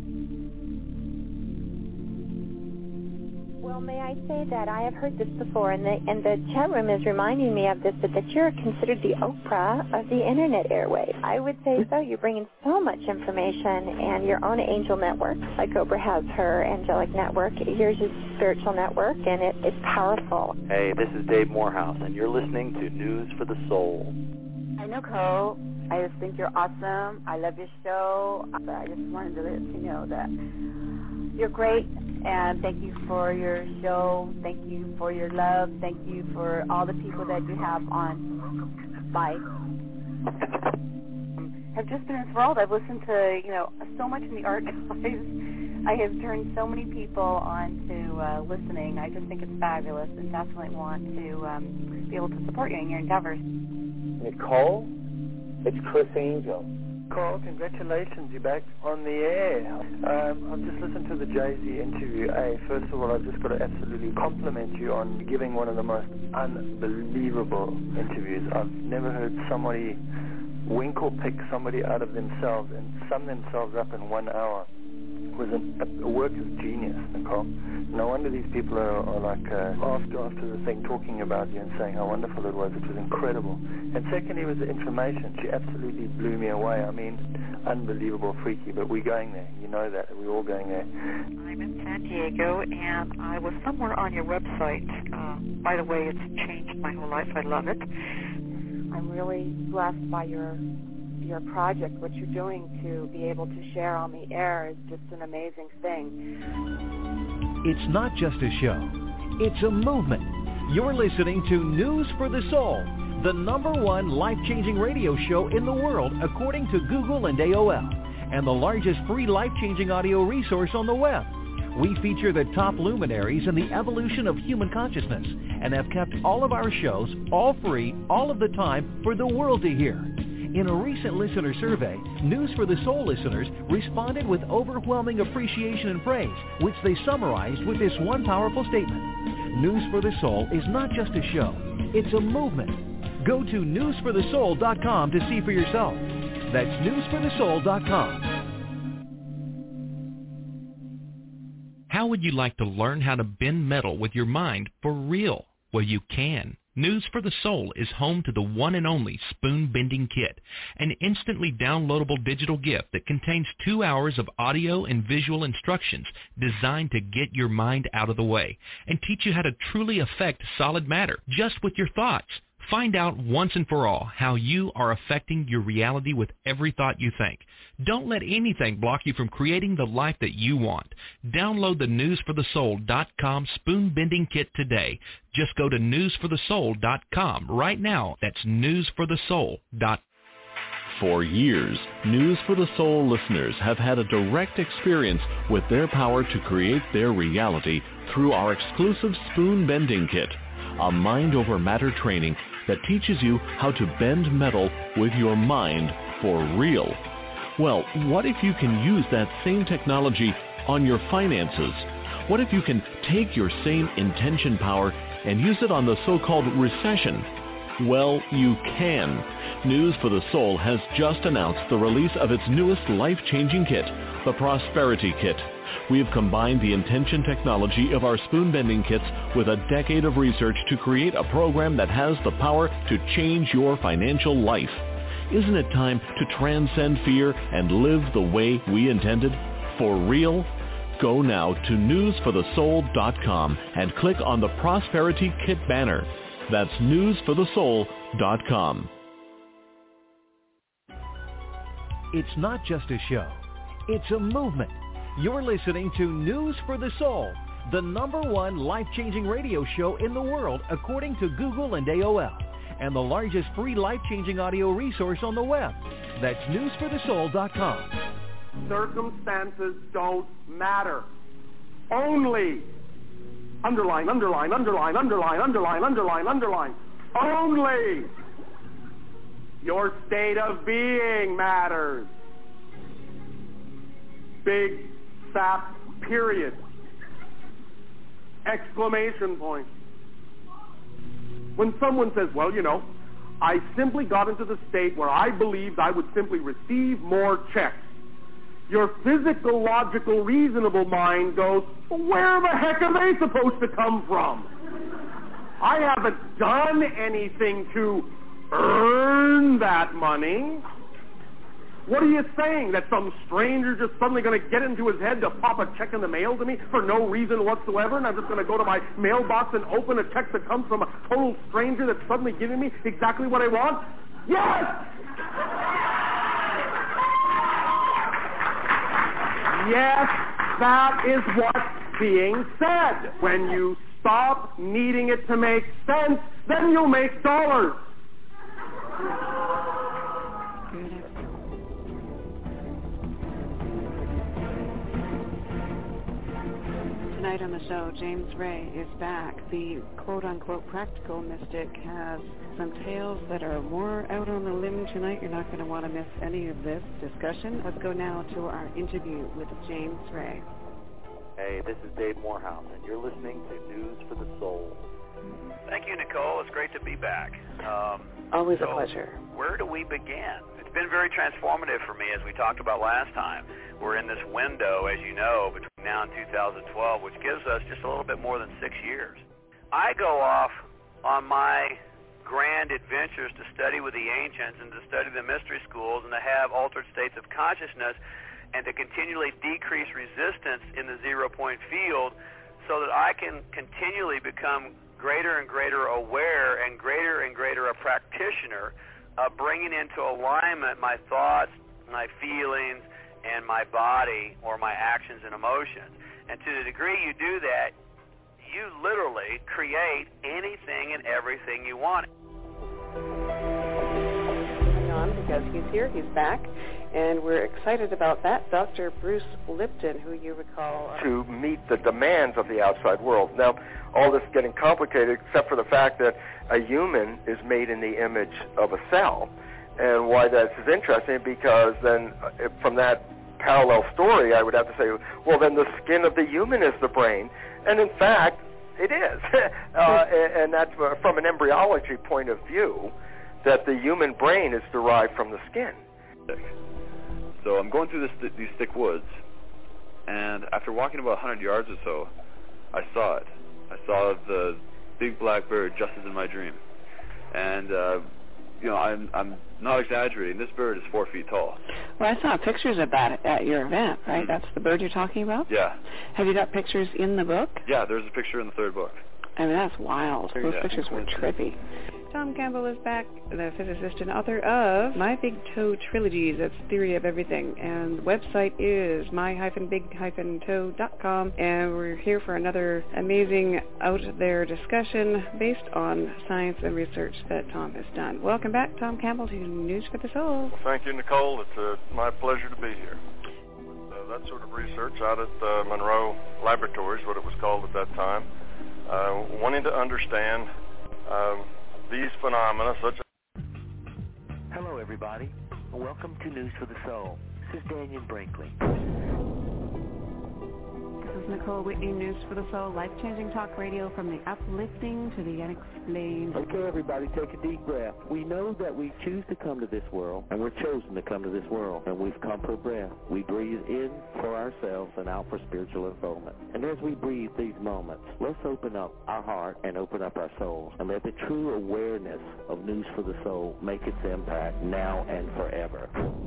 Well, may I say that I have heard this before, and the, and the chat room is reminding me of this, but that you're considered the Oprah of the Internet airwaves. I would say so. You're bringing so much information, and your own angel network, like Oprah has her angelic network. Yours is spiritual network, and it, it's powerful. Hey, this is Dave Morehouse, and you're listening to News for the Soul. Hi, Nicole. I just think you're awesome. I love your show. I just wanted to let you know that you're great, and thank you for your show. Thank you for your love. Thank you for all the people that you have on live. I've just been enthralled. I've listened to, you know, so much in the archives. I have turned so many people on to uh, listening. I just think it's fabulous, and definitely want to um, be able to support you in your endeavors. Nicole, it's Chris Angel. Nicole, congratulations, you're back on the air. Um, I've just listened to the Jay-Z interview. Hey, first of all, I've just got to absolutely compliment you on giving one of the most unbelievable interviews. I've never heard somebody wink or pick somebody out of themselves and sum themselves up in one hour. It was a, a work of genius, Nicole. No wonder these people are, are like, uh, after, after the thing, talking about you and saying how wonderful it was. It was incredible. And secondly was the information. She absolutely blew me away. I mean, unbelievable, freaky, but we're going there. You know that. We're all going there. I'm in San Diego, and I was somewhere on your website. Uh, by the way, it's changed my whole life. I love it. I'm really blessed by your your project. What you're doing to be able to share on the air is just an amazing thing. It's not just a show. It's a movement. You're listening to News for the Soul, the number one life-changing radio show in the world according to Google and A O L, and the largest free life-changing audio resource on the web. We feature the top luminaries in the evolution of human consciousness and have kept all of our shows all free all of the time for the world to hear. In a recent listener survey, News for the Soul listeners responded with overwhelming appreciation and praise, which they summarized with this one powerful statement. News for the Soul is not just a show, it's a movement. Go to news for the soul dot com to see for yourself. That's news for the soul dot com. How would you like to learn how to bend metal with your mind for real? Well, you can. News for the Soul is home to the one and only Spoon Bending Kit, an instantly downloadable digital gift that contains two hours of audio and visual instructions designed to get your mind out of the way and teach you how to truly affect solid matter just with your thoughts. Find out once and for all how you are affecting your reality with every thought you think. Don't let anything block you from creating the life that you want. Download the news for the soul dot com Spoon Bending Kit today. Just go to news for the soul dot com right now. That's news for the soul dot com. For years, News for the Soul listeners have had a direct experience with their power to create their reality through our exclusive Spoon Bending Kit, a mind-over-matter training that teaches you how to bend metal with your mind for real. Well, what if you can use that same technology on your finances? What if you can take your same intention power and use it on the so-called recession? Well, you can. News for the Soul has just announced the release of its newest life-changing kit, the Prosperity Kit. We have combined the intention technology of our spoon-bending kits with a decade of research to create a program that has the power to change your financial life. Isn't it time to transcend fear and live the way we intended? For real? Go now to news for the soul dot com and click on the Prosperity Kit banner. That's news for the soul dot com. It's not just a show. It's a movement. You're listening to News for the Soul, the number one life-changing radio show in the world according to Google and A O L, and the largest free life-changing audio resource on the web. That's news for the soul dot com. Circumstances don't matter. Only, underline, underline, underline, underline, underline, underline, underline, only your state of being matters. Big fat period. Exclamation point. When someone says, well, you know, I simply got into the state where I believed I would simply receive more checks, your physical, logical, reasonable mind goes, well, where the heck are they supposed to come from? I haven't done anything to earn that money. What are you saying? That some stranger just suddenly going to get into his head to pop a check in the mail to me for no reason whatsoever, and I'm just going to go to my mailbox and open a check that comes from a total stranger that's suddenly giving me exactly what I want? Yes! Yes, that is what's being said. When you stop needing it to make sense, then you'll make dollars. Tonight on the show, James Ray is back. The quote-unquote practical mystic has some tales that are more out on the limb tonight. You're not going to want to miss any of this discussion. Let's go now to our interview with James Ray. Hey, this is Dave Morehouse, and you're listening to News for the Soul. Thank you, Nicole. It's great to be back. Um, Always so a pleasure. Where do we begin? It's been very transformative for me, as we talked about last time. We're in this window, as you know, between now and two thousand twelve, which gives us just a little bit more than six years. I go off on my grand adventures to study with the ancients and to study the mystery schools and to have altered states of consciousness and to continually decrease resistance in the zero-point field so that I can continually become greater and greater aware and greater and greater a practitioner of bringing into alignment my thoughts, my feelings, and my body or my actions and emotions. And to the degree you do that, you literally create anything and everything you want. Hang on, because he's here, he's back, and we're excited about that. Doctor Bruce Lipton, who you recall... to meet the demands of the outside world. Now, all this is getting complicated except for the fact that a human is made in the image of a cell. And why this is interesting, because then from that parallel story, I would have to say, well, then the skin of the human is the brain. And in fact, it is. uh, and, and that's from an embryology point of view, that the human brain is derived from the skin. So I'm going through this, these thick woods, and after walking about one hundred yards or so, I saw it. I saw the big black bird just as in my dream. And, uh, you know, I'm, I'm not exaggerating. This bird is four feet tall. Well, I saw pictures of that at your event, right? Mm-hmm. That's the bird you're talking about? Yeah. Have you got pictures in the book? Yeah, there's a picture in the third book. I mean, that's wild. Those yeah. pictures were trippy. Tom Campbell is back, the physicist and author of My Big Toe Trilogies. That's Theory of Everything. And the website is my big toe dot com. And we're here for another amazing out-there discussion based on science and research that Tom has done. Welcome back, Tom Campbell, to News for the Soul. Thank you, Nicole. It's uh, my pleasure to be here. Uh, that sort of research out at uh, Monroe Laboratories, what it was called at that time, uh, wanting to understand um, these phenomena such as... Hello, everybody. Welcome to News for the Soul. This is Daniel Brinkley. This is is Nicole Whitney, News for the Soul, life-changing talk radio from the uplifting to the unexplained. Okay, everybody, take a deep breath. We know that we choose to come to this world, and we're chosen to come to this world, and we've come for breath. We breathe in for ourselves and out for spiritual unfoldment. And as we breathe these moments, let's open up our heart and open up our souls, and let the true awareness of News for the Soul make its impact now and forever.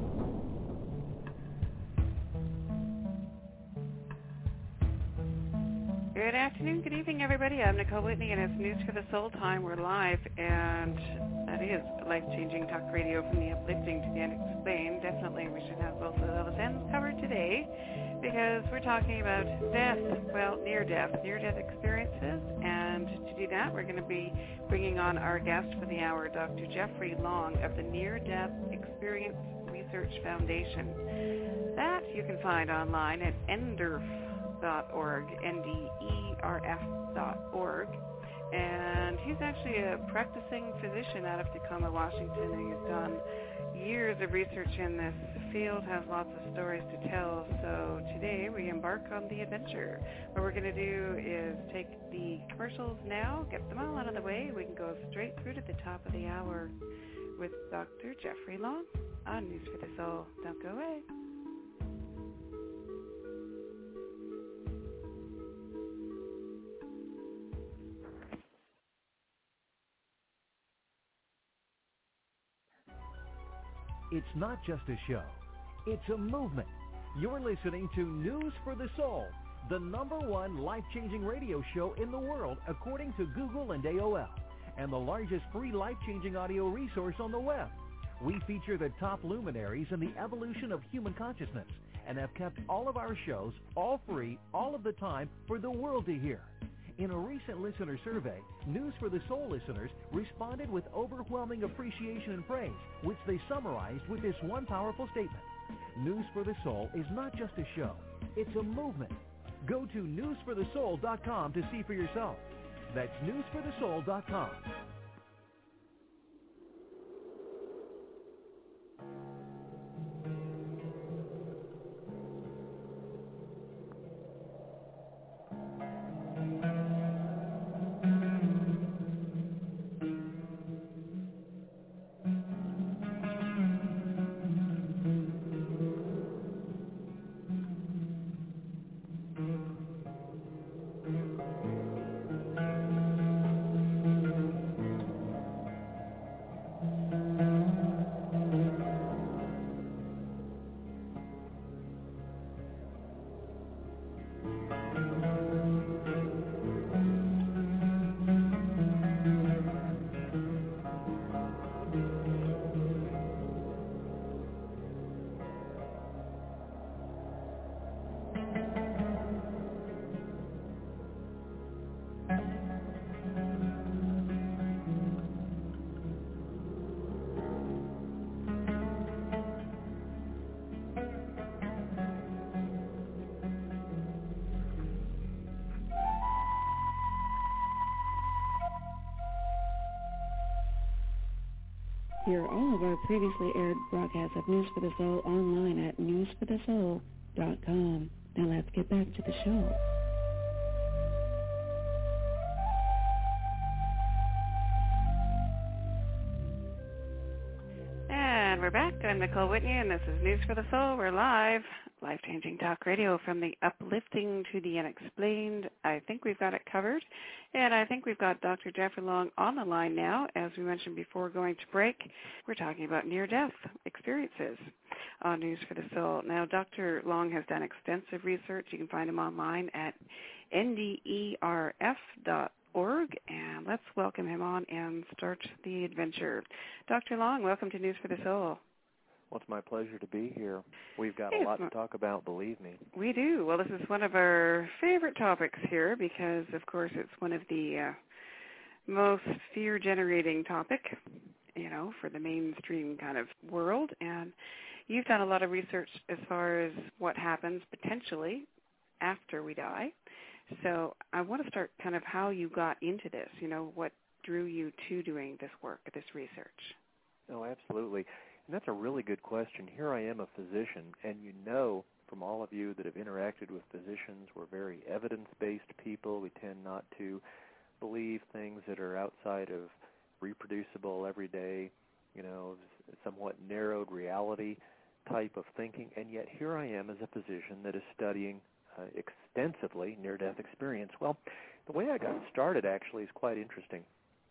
Good afternoon, good evening, everybody. I'm Nicole Whitney, and it's News for the Soul time. We're live, and that is life-changing talk radio from the uplifting to the unexplained. Definitely, we should have both of those ends covered today, because we're talking about death, well, near-death, near-death experiences, and to do that, we're going to be bringing on our guest for the hour, Doctor Jeffrey Long of the Near-Death Experience Research Foundation. That you can find online at N D E R F dot org, N D E R F dot org, and he's actually a practicing physician out of Tacoma, Washington, and he's done years of research in this field, has lots of stories to tell. So today we embark on the adventure. What we're going to do is take the commercials now, get them all out of the way. We can go straight through to the top of the hour with Doctor Jeffrey Long on News for the Soul. Don't go away. It's not just a show. It's a movement. You're listening to News for the Soul, the number one life-changing radio show in the world, according to Google and A O L, and the largest free life-changing audio resource on the web. We feature the top luminaries in the evolution of human consciousness and have kept all of our shows all free, all of the time, for the world to hear. In a recent listener survey, News for the Soul listeners responded with overwhelming appreciation and praise, which they summarized with this one powerful statement. News for the Soul is not just a show, it's a movement. Go to news for the soul dot com to see for yourself. That's news for the soul dot com. Hear all of our previously aired broadcasts of News for the Soul online at news for the soul dot com. Now let's get back to the show. And we're back. I'm Nicole Whitney, and this is News for the Soul. We're live. Life-changing talk radio from the uplifting to the unexplained. I think we've got it covered. And I think we've got Doctor Jeffrey Long on the line now. As we mentioned before going to break, we're talking about near-death experiences on News for the Soul. Now, Doctor Long has done extensive research. You can find him online at N D E R F dot org. And let's welcome him on and start the adventure. Doctor Long, welcome to News for the Soul. Well, it's my pleasure to be here. We've got a lot to talk about, believe me. We do. Well, this is one of our favorite topics here because, of course, it's one of the uh, most fear-generating topic, you know, for the mainstream kind of world. And you've done a lot of research as far as what happens potentially after we die. So I want to start kind of how you got into this, you know, what drew you to doing this work, this research. Oh, absolutely. And that's a really good question. Here I am, a physician, and you know from all of you that have interacted with physicians. We're very evidence-based people. We tend not to believe things that are outside of reproducible, everyday, you know, somewhat narrowed reality type of thinking. And yet here I am as a physician that is studying uh, extensively near-death experience. Well, the way I got started actually is quite interesting.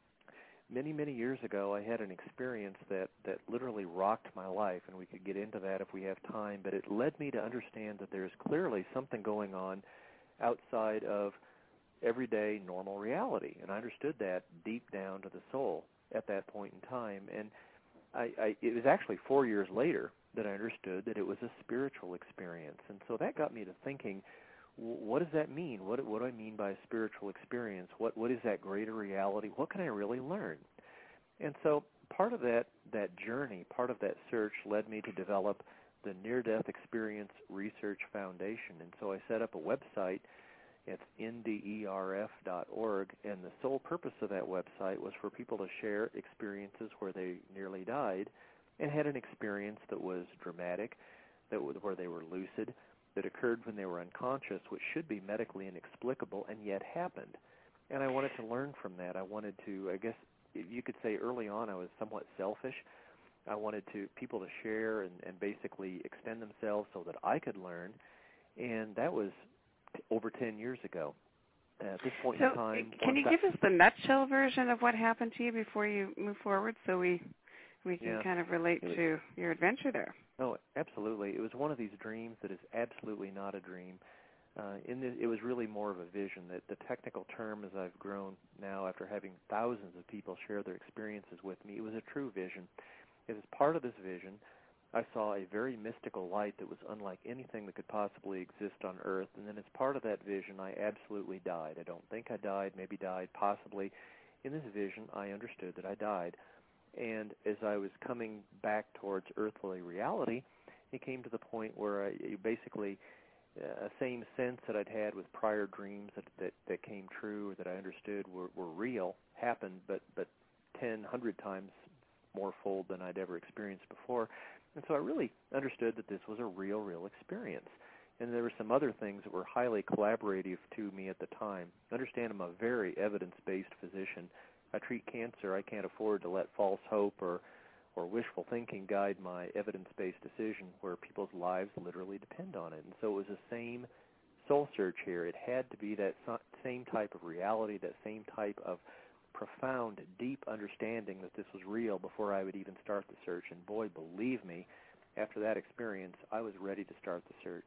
Many, many years ago, I had an experience that, that literally rocked my life, and we could get into that if we have time, but it led me to understand that there's clearly something going on outside of everyday normal reality, and I understood that deep down to the soul at that point in time. And I, I, it was actually four years later that I understood that it was a spiritual experience, and so that got me to thinking, what does that mean? What, what do I mean by a spiritual experience? What, what is that greater reality? What can I really learn? And so part of that, that journey, part of that search led me to develop the Near-Death Experience Research Foundation. And so I set up a website. It's N D E R F dot org, and the sole purpose of that website was for people to share experiences where they nearly died and had an experience that was dramatic, that was, where they were lucid, that occurred when they were unconscious, which should be medically inexplicable, and yet happened. And I wanted to learn from that. I wanted to, I guess you could say early on I was somewhat selfish. I wanted to people to share and, and basically extend themselves so that I could learn, and that was over ten years ago. At this point so in time... Can you give us the nutshell version of what happened to you before you move forward so we we can yeah. kind of relate to your adventure there? Oh, absolutely. It was one of these dreams that is absolutely not a dream. Uh, in the, it was really more of a vision. That the technical term, as I've grown now after having thousands of people share their experiences with me, it was a true vision. As part of this vision, I saw a very mystical light that was unlike anything that could possibly exist on Earth. And then as part of that vision, I absolutely died. I don't think I died, maybe died, possibly. In this vision, I understood that I died. And as I was coming back towards earthly reality, it came to the point where I basically, uh, a same sense that I'd had with prior dreams that, that, that came true or that I understood were, were real happened, but, but ten, hundred times more fold than I'd ever experienced before. And so I really understood that this was a real, real experience. And there were some other things that were highly collaborative to me at the time. Understand I'm a very evidence-based physician. I treat cancer. I can't afford to let false hope or, or wishful thinking guide my evidence-based decision where people's lives literally depend on it. And so it was the same soul search here. It had to be that same type of reality, that same type of profound, deep understanding that this was real before I would even start the search. And boy, believe me, after that experience, I was ready to start the search.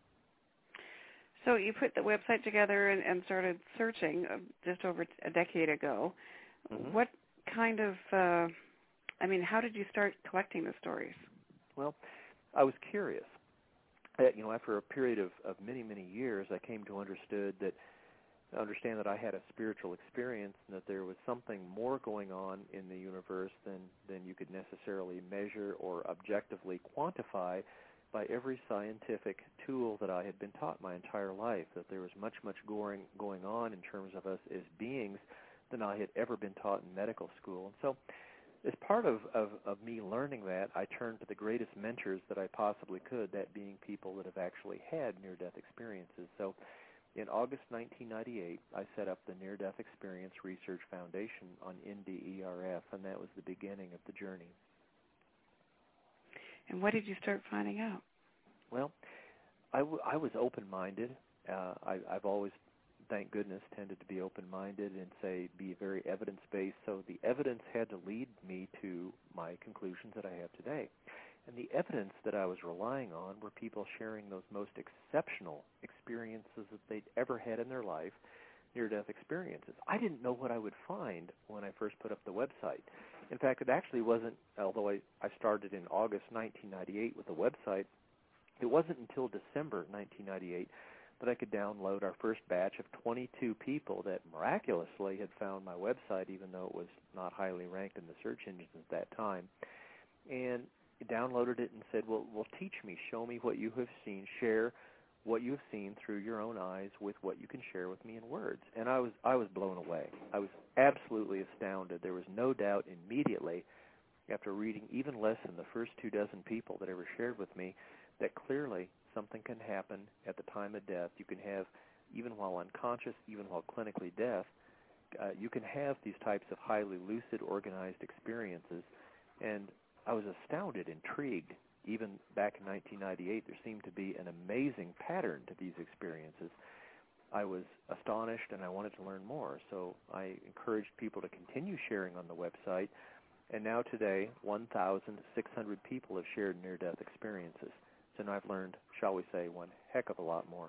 So you put the website together and, and started searching uh, just over a decade ago. Mm-hmm. What kind of, uh, I mean, how did you start collecting the stories? Well, I was curious. Uh, you know, after a period of, of many, many years, I came to understood that, understand that I had a spiritual experience and that there was something more going on in the universe than, than you could necessarily measure or objectively quantify by every scientific tool that I had been taught my entire life, that there was much, much going, going on in terms of us as beings than I had ever been taught in medical school. And so as part of, of, of me learning that, I turned to the greatest mentors that I possibly could, that being people that have actually had near-death experiences. So in August nineteen ninety-eight, I set up the Near-Death Experience Research Foundation on N D E R F, and that was the beginning of the journey. And what did you start finding out? Well, I, w- I was open-minded. Uh, I, I've always, thank goodness, tended to be open-minded and say be very evidence-based. So the evidence had to lead me to my conclusions that I have today. And the evidence that I was relying on were people sharing those most exceptional experiences that they'd ever had in their life, near-death experiences. I didn't know what I would find when I first put up the website. In fact, it actually wasn't, although I, I started in August nineteen ninety-eight with the website, it wasn't until December nineteen ninety-eight that I could download our first batch of twenty-two people that miraculously had found my website, even though it was not highly ranked in the search engines at that time. And downloaded it and said, well, well, teach me, show me what you have seen, share what you have seen through your own eyes with what you can share with me in words. And I was I was blown away. I was absolutely astounded. There was no doubt immediately, after reading even less than the first two dozen people that ever shared with me, that clearly something can happen at the time of death. You can have, even while unconscious, even while clinically deaf, uh, you can have these types of highly lucid, organized experiences. And I was astounded, intrigued. Even back in nineteen ninety-eight, there seemed to be an amazing pattern to these experiences. I was astonished, and I wanted to learn more. So I encouraged people to continue sharing on the website. And now today, one thousand six hundred people have shared near-death experiences. So now I've learned, shall we say, one heck of a lot more.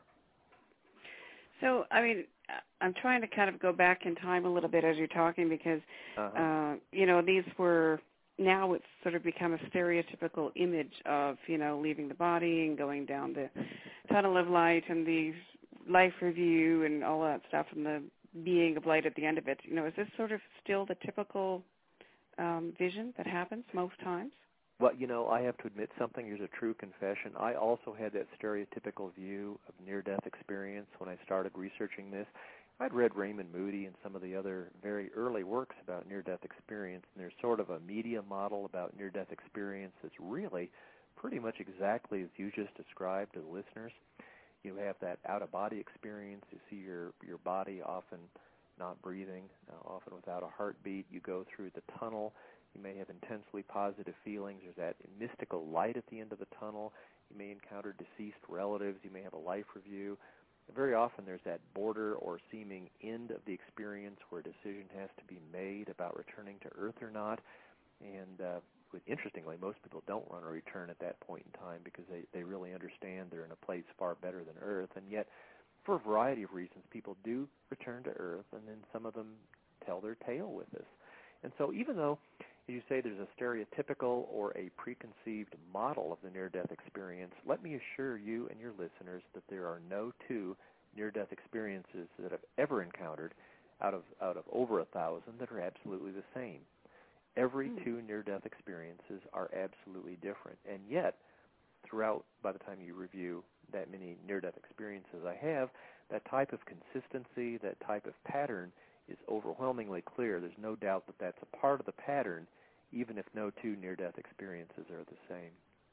So, I mean, I'm trying to kind of go back in time a little bit as you're talking because, uh-huh. uh, you know, these were, now it's sort of become a stereotypical image of, you know, leaving the body and going down the tunnel of light and the life review and all that stuff and the being of light at the end of it. You know, is this sort of still the typical um, vision that happens most times? Well, you know, I have to admit something. Here's a true confession. I also had that stereotypical view of near-death experience when I started researching this. I'd read Raymond Moody and some of the other very early works about near-death experience, and there's sort of a media model about near-death experience that's really pretty much exactly as you just described to the listeners. You have that out-of-body experience. You see your, your body often not breathing, uh, often without a heartbeat. You go through the tunnel. You may have intensely positive feelings. There's that mystical light at the end of the tunnel. You may encounter deceased relatives. You may have a life review. Very often there's that border or seeming end of the experience where a decision has to be made about returning to Earth or not. And uh, interestingly, most people don't want to return at that point in time because they, they really understand they're in a place far better than Earth. And yet, for a variety of reasons, people do return to Earth, and then some of them tell their tale with us. And so even though, as you say, there's a stereotypical or a preconceived model of the near-death experience, let me assure you and your listeners that there are no two near-death experiences that I've ever encountered out of out of over a thousand that are absolutely the same. Every mm. two near-death experiences are absolutely different. And yet, throughout, by the time you review that many near-death experiences I have, that type of consistency, that type of pattern is overwhelmingly clear. There's no doubt that that's a part of the pattern, even if no two near-death experiences are the same.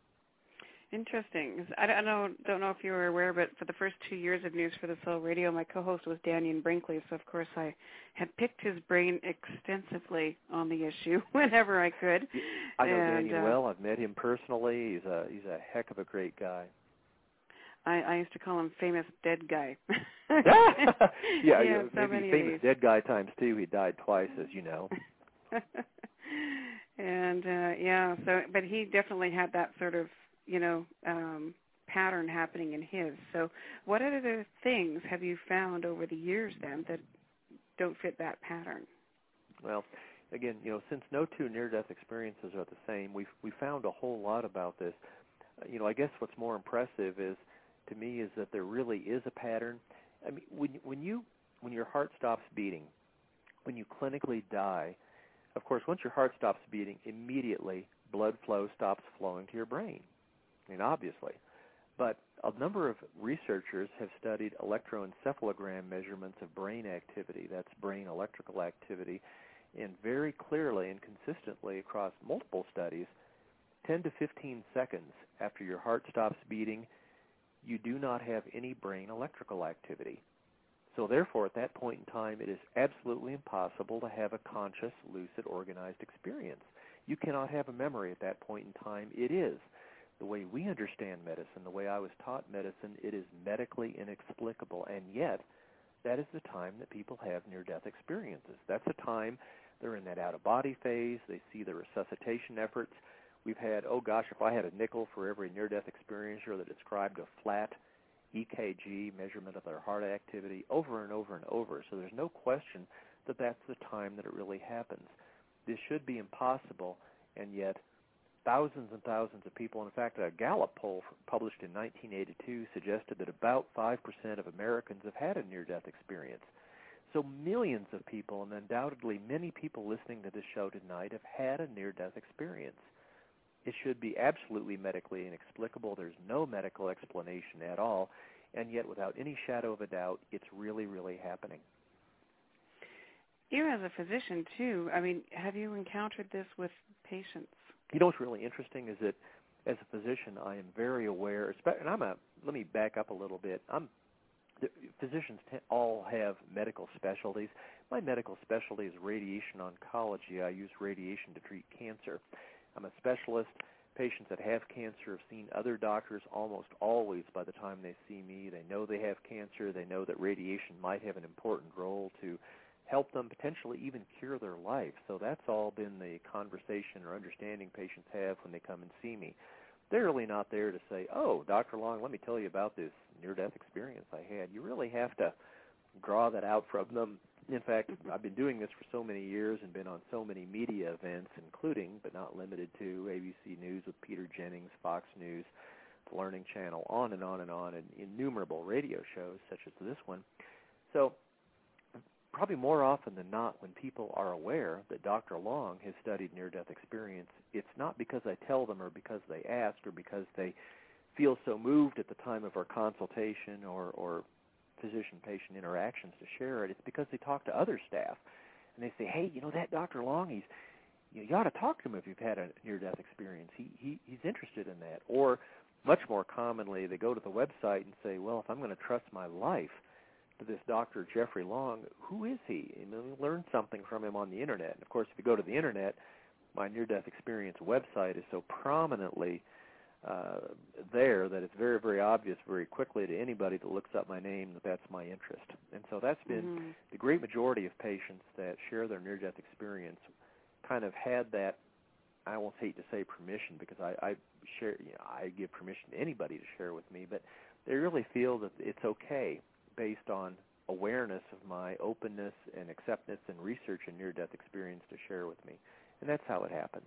Interesting. I don't know, don't know if you were aware, but for the first two years of News for the Soul Radio, my co-host was Dannion Brinkley, so of course I had picked his brain extensively on the issue whenever I could. I know and, Dannion uh, well. I've met him personally. He's a he's a heck of a great guy. I, I used to call him famous dead guy. yeah, yeah so so maybe many famous dead guy times two. He died twice, as you know. and uh, yeah, so but he definitely had that sort of, you know, um, pattern happening in his. So what other things have you found over the years then that don't fit that pattern? Well, again, you know, since no two near-death experiences are the same, we've we found a whole lot about this. Uh, you know, I guess what's more impressive is, to me, is that there really is a pattern. I mean, when when you when your heart stops beating, when you clinically die, of course, once your heart stops beating, immediately blood flow stops flowing to your brain. I mean, obviously. But a number of researchers have studied electroencephalogram measurements of brain activity, that's brain electrical activity, and very clearly and consistently across multiple studies, ten to fifteen seconds after your heart stops beating, you do not have any brain electrical activity. So therefore, at that point in time, it is absolutely impossible to have a conscious, lucid, organized experience. You cannot have a memory at that point in time. It is. The way we understand medicine, the way I was taught medicine, it is medically inexplicable, and yet that is the time that people have near-death experiences. That's the time they're in that out-of-body phase. They see the resuscitation efforts. We've had, oh gosh, if I had a nickel for every near-death experiencer that described a flat E K G measurement of their heart activity over and over and over. So there's no question that that's the time that it really happens. This should be impossible, and yet thousands and thousands of people, in fact, a Gallup poll published in nineteen eighty-two suggested that about five percent of Americans have had a near-death experience. So millions of people, and undoubtedly many people listening to this show tonight, have had a near-death experience. It should be absolutely medically inexplicable. There's no medical explanation at all, and yet without any shadow of a doubt, it's really, really happening. You as a physician, too, I mean, have you encountered this with patients? You know what's really interesting is that as a physician, I am very aware, and I'm a, let me back up a little bit. I'm, the physicians t- all have medical specialties. My medical specialty is radiation oncology. I use radiation to treat cancer. I'm a specialist. Patients that have cancer have seen other doctors almost always by the time they see me. They know they have cancer. They know that radiation might have an important role to help them potentially even cure their life. So that's all been the conversation or understanding patients have when they come and see me. They're really not there to say, oh, Doctor Long, let me tell you about this near-death experience I had. You really have to draw that out from them. In fact, I've been doing this for so many years and been on so many media events, including, but not limited to, A B C News with Peter Jennings, Fox News, the Learning Channel, on and on and on, and innumerable radio shows such as this one. So probably more often than not, when people are aware that Doctor Long has studied near-death experience, it's not because I tell them or because they ask or because they feel so moved at the time of our consultation or, or physician-patient interactions to share it. It's because they talk to other staff, and they say, hey, you know, that Doctor Long, he's, you, know, you ought to talk to him if you've had a near-death experience. He, he He's interested in that. Or much more commonly, they go to the website and say, well, if I'm going to trust my life to this Doctor Jeffrey Long, who is he? And then learn something from him on the Internet. And, of course, if you go to the Internet, my near-death experience website is so prominently Uh, there that it's very, very obvious very quickly to anybody that looks up my name that that's my interest. And so that's been mm-hmm. the great majority of patients that share their near-death experience kind of had that, I won't hate to say permission because I, I share, you know, I give permission to anybody to share with me, but they really feel that it's okay based on awareness of my openness and acceptance and research and near-death experience to share with me. And that's how it happens.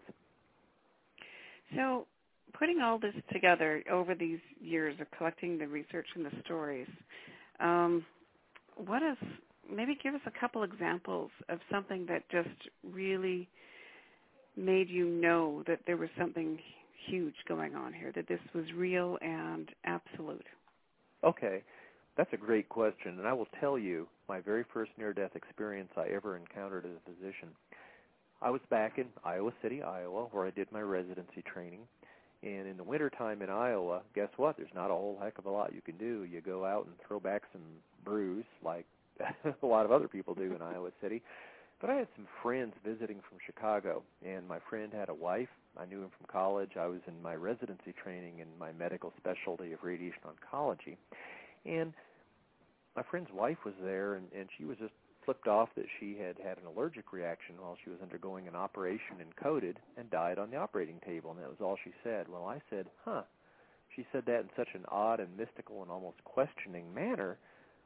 So putting all this together over these years of collecting the research and the stories, um, what is, maybe give us a couple examples of something that just really made you know that there was something huge going on here, that this was real and absolute. Okay, that's a great question, and I will tell you my very first near-death experience I ever encountered as a physician. I was back in Iowa City, Iowa, where I did my residency training. And in the wintertime in Iowa, guess what? There's not a whole heck of a lot you can do. You go out and throw back some brews like a lot of other people do in Iowa City. But I had some friends visiting from Chicago, and my friend had a wife. I knew him from college. I was in my residency training in my medical specialty of radiation oncology. And my friend's wife was there, and, and she was just flipped off that she had had an allergic reaction while she was undergoing an operation and coded and died on the operating table, and that was all she said. Well, I said, huh. She said that in such an odd and mystical and almost questioning manner,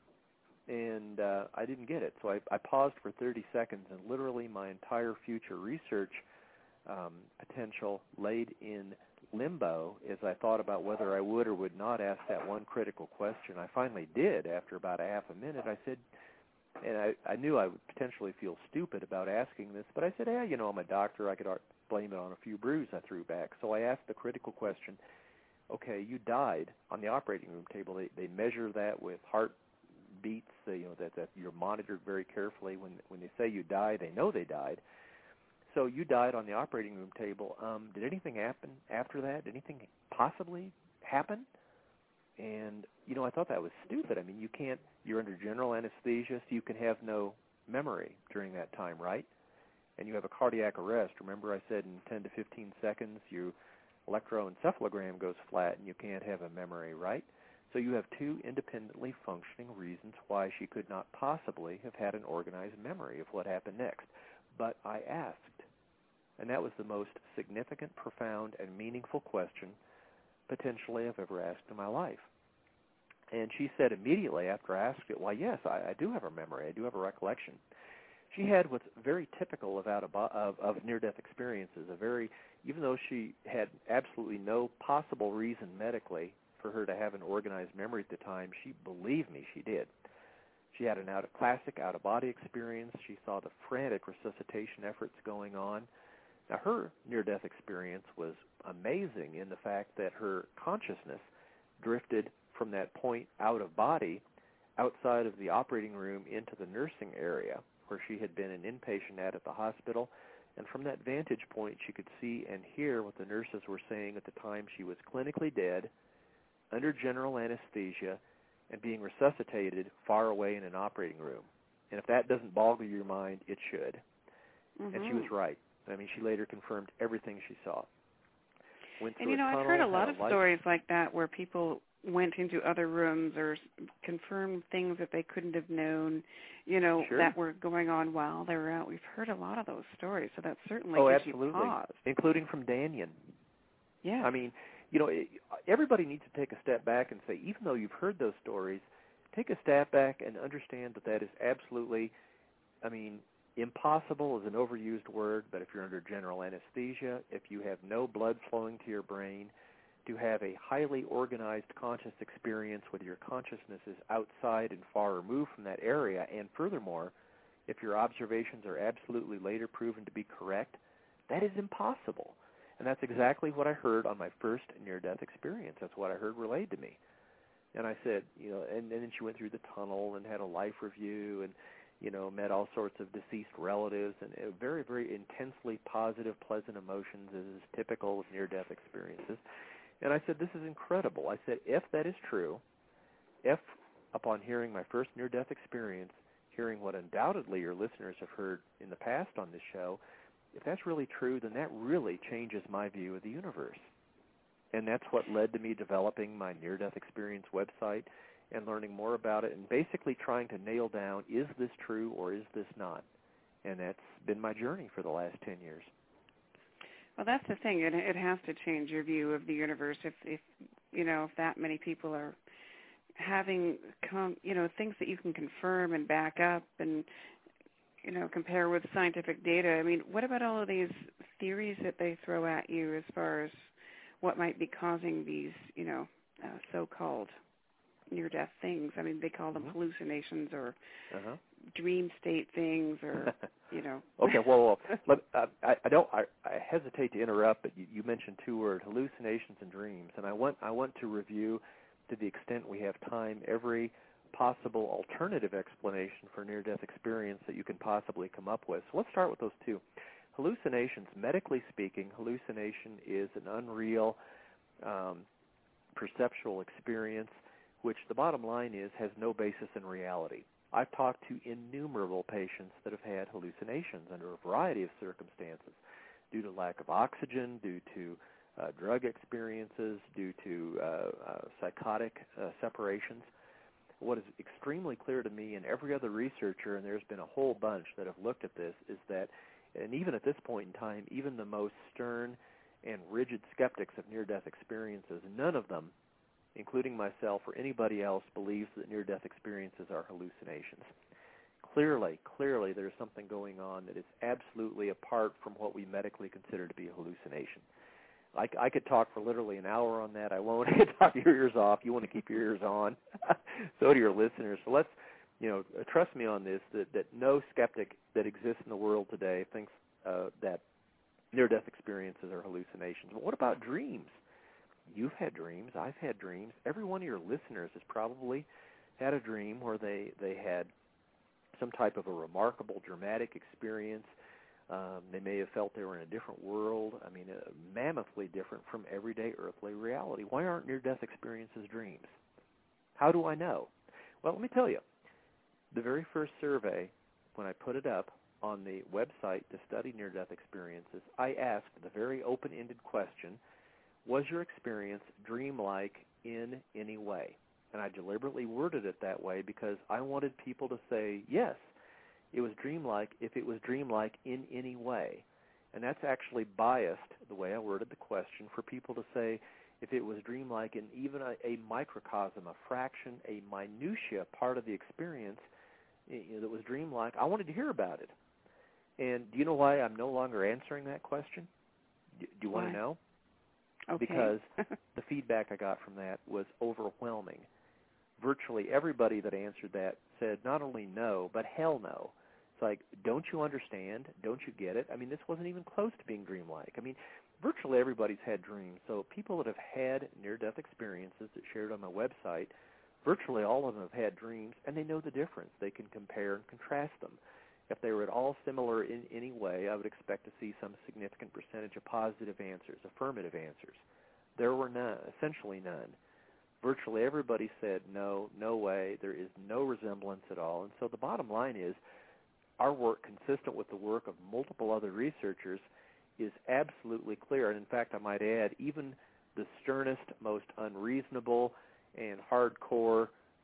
and uh, I didn't get it. So I, I paused for thirty seconds, and literally my entire future research um, potential laid in limbo as I thought about whether I would or would not ask that one critical question. I finally did after about a half a minute. I said, and I, I knew I would potentially feel stupid about asking this, but I said, hey, you know, I'm a doctor. I could blame it on a few brews I threw back. So I asked the critical question, okay, you died on the operating room table. They, they measure that with heart beats, uh, you know, that, that you're monitored very carefully. When, when they say you died, they know they died. So you died on the operating room table. Um, did anything happen after that? Did anything possibly happen? And, you know, I thought that was stupid. I mean, you can't, you're under general anesthesia, so you can have no memory during that time, right? And you have a cardiac arrest. Remember I said in ten to fifteen seconds your electroencephalogram goes flat and you can't have a memory, right? So you have two independently functioning reasons why she could not possibly have had an organized memory of what happened next. But I asked, and that was the most significant, profound, and meaningful question potentially I've ever asked in my life. And she said immediately after I asked it, well, yes, I, I do have a memory. I do have a recollection. She had what's very typical of, out of, of, of near-death experiences, a very, even though she had absolutely no possible reason medically for her to have an organized memory at the time, she believed me she did. She had an out of classic out-of-body experience. She saw the frantic resuscitation efforts going on. Now, her near-death experience was amazing in the fact that her consciousness drifted from that point out of body outside of the operating room into the nursing area where she had been an inpatient at at the hospital. And from that vantage point, she could see and hear what the nurses were saying at the time she was clinically dead, under general anesthesia, and being resuscitated far away in an operating room. And if that doesn't boggle your mind, it should. Mm-hmm. And she was right. I mean, she later confirmed everything she saw. Went and, you know, I've heard a lot of stories like that where people went into other rooms or confirmed things that they couldn't have known, you know, sure. that were going on while they were out. We've heard a lot of those stories, so that certainly oh, gives absolutely. you pause. Including from Danyan. Yeah. I mean, you know, everybody needs to take a step back and say, even though you've heard those stories, take a step back and understand that that is absolutely, I mean, impossible is an overused word, but if you're under general anesthesia, if you have no blood flowing to your brain, to have a highly organized conscious experience where your consciousness is outside and far removed from that area, and furthermore, if your observations are absolutely later proven to be correct, that is impossible. And that's exactly what I heard on my first near-death experience. That's what I heard relayed to me. And I said, you know, and, and then she went through the tunnel and had a life review and, you know, met all sorts of deceased relatives and uh, very, very intensely positive, pleasant emotions, as is typical with near-death experiences. And I said, this is incredible. I said, if that is true, if upon hearing my first near-death experience, hearing what undoubtedly your listeners have heard in the past on this show, if that's really true, then that really changes my view of the universe. And that's what led to me developing my near-death experience website and learning more about it and basically trying to nail down, is this true or is this not? And that's been my journey for the last ten years. Well, that's the thing. It, it has to change your view of the universe. If, if you know, if that many people are having, com, you know, things that you can confirm and back up and, you know, compare with scientific data. I mean, what about all of these theories that they throw at you as far as what might be causing these, you know, uh, so-called near-death things? I mean, they call them mm-hmm. hallucinations or uh-huh. dream state things, or you know. Okay, well, let, uh, I, I don't. I, I hesitate to interrupt, but you, you mentioned two words: hallucinations and dreams, and I want I want to review, to the extent we have time, every possible alternative explanation for near-death experience that you can possibly come up with. So let's start with those two. Hallucinations, medically speaking, hallucination is an unreal um, perceptual experience, which the bottom line is has no basis in reality. I've talked to innumerable patients that have had hallucinations under a variety of circumstances, due to lack of oxygen, due to uh, drug experiences, due to uh, uh, psychotic uh, separations. What is extremely clear to me and every other researcher, and there's been a whole bunch that have looked at this, is that, and even at this point in time, even the most stern and rigid skeptics of near-death experiences, none of them, including myself or anybody else, believes that near-death experiences are hallucinations. Clearly, clearly there's something going on that is absolutely apart from what we medically consider to be a hallucination. I, I could talk for literally an hour on that. I won't. Talk your ears off. You want to keep your ears on. So do your listeners. So let's, you know, trust me on this, that, that no skeptic that exists in the world today thinks uh, that near-death experiences are hallucinations. But what about dreams? You've had dreams. I've had dreams. Every one of your listeners has probably had a dream where they, they had some type of a remarkable, dramatic experience. Um, they may have felt they were in a different world. I mean, uh, mammothly different from everyday earthly reality. Why aren't near-death experiences dreams? How do I know? Well, let me tell you. The very first survey, when I put it up on the website to study near-death experiences, I asked the very open-ended question, was your experience dreamlike in any way? And I deliberately worded it that way because I wanted people to say, yes, it was dreamlike if it was dreamlike in any way. And that's actually biased, the way I worded the question, for people to say if it was dreamlike in even a, a microcosm, a fraction, a minutia part of the experience, you know, that was dreamlike, I wanted to hear about it. And do you know why I'm no longer answering that question? Do, do you want why? to know? Okay. Because the feedback I got from that was overwhelming. Virtually everybody that answered that said not only no, but hell no. It's like, don't you understand? Don't you get it? I mean, this wasn't even close to being dreamlike. I mean, virtually everybody's had dreams. So people that have had near-death experiences that shared on my website, virtually all of them have had dreams, and they know the difference. They can compare and contrast them. If they were at all similar in any way, I would expect to see some significant percentage of positive answers, affirmative answers. There were none, essentially none. Virtually everybody said, no, no way, there is no resemblance at all. And so the bottom line is, our work, consistent with the work of multiple other researchers, is absolutely clear. And in fact, I might add, even the sternest, most unreasonable and hardcore,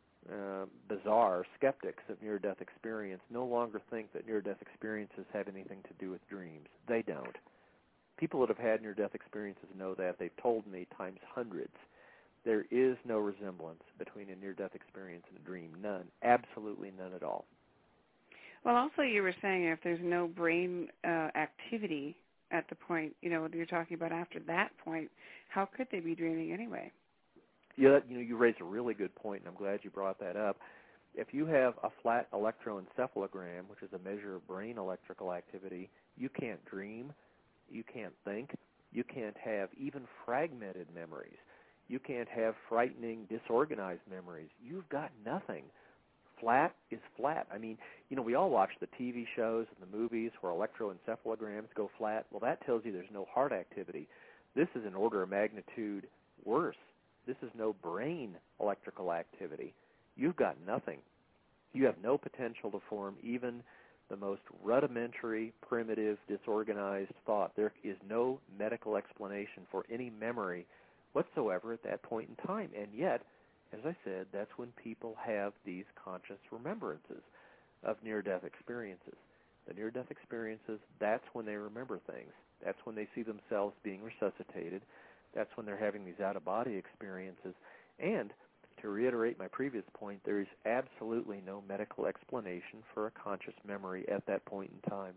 uh, bizarre skeptics of near-death experience no longer think that near-death experiences have anything to do with dreams. They don't. People that have had near-death experiences know that. They've told me times hundreds. There is no resemblance between a near-death experience and a dream. None. Absolutely none at all. Well, also you were saying if there's no brain uh, activity at the point, you know, you're talking about after that point, how could they be dreaming anyway? Yeah, that, you know, you raised a really good point, and I'm glad you brought that up. If you have a flat electroencephalogram, which is a measure of brain electrical activity, you can't dream, you can't think, you can't have even fragmented memories. You can't have frightening, disorganized memories. You've got nothing. Flat is flat. I mean, you know, we all watch the T V shows and the movies where electroencephalograms go flat. Well, that tells you there's no heart activity. This is an order of magnitude worse. This is no brain electrical activity. You've got nothing. You have no potential to form even the most rudimentary, primitive, disorganized thought. There is no medical explanation for any memory whatsoever at that point in time. And yet, as I said, that's when people have these conscious remembrances of near-death experiences. The near-death experiences, that's when they remember things. That's when they see themselves being resuscitated. That's when they're having these out-of-body experiences. And to reiterate my previous point, there is absolutely no medical explanation for a conscious memory at that point in time.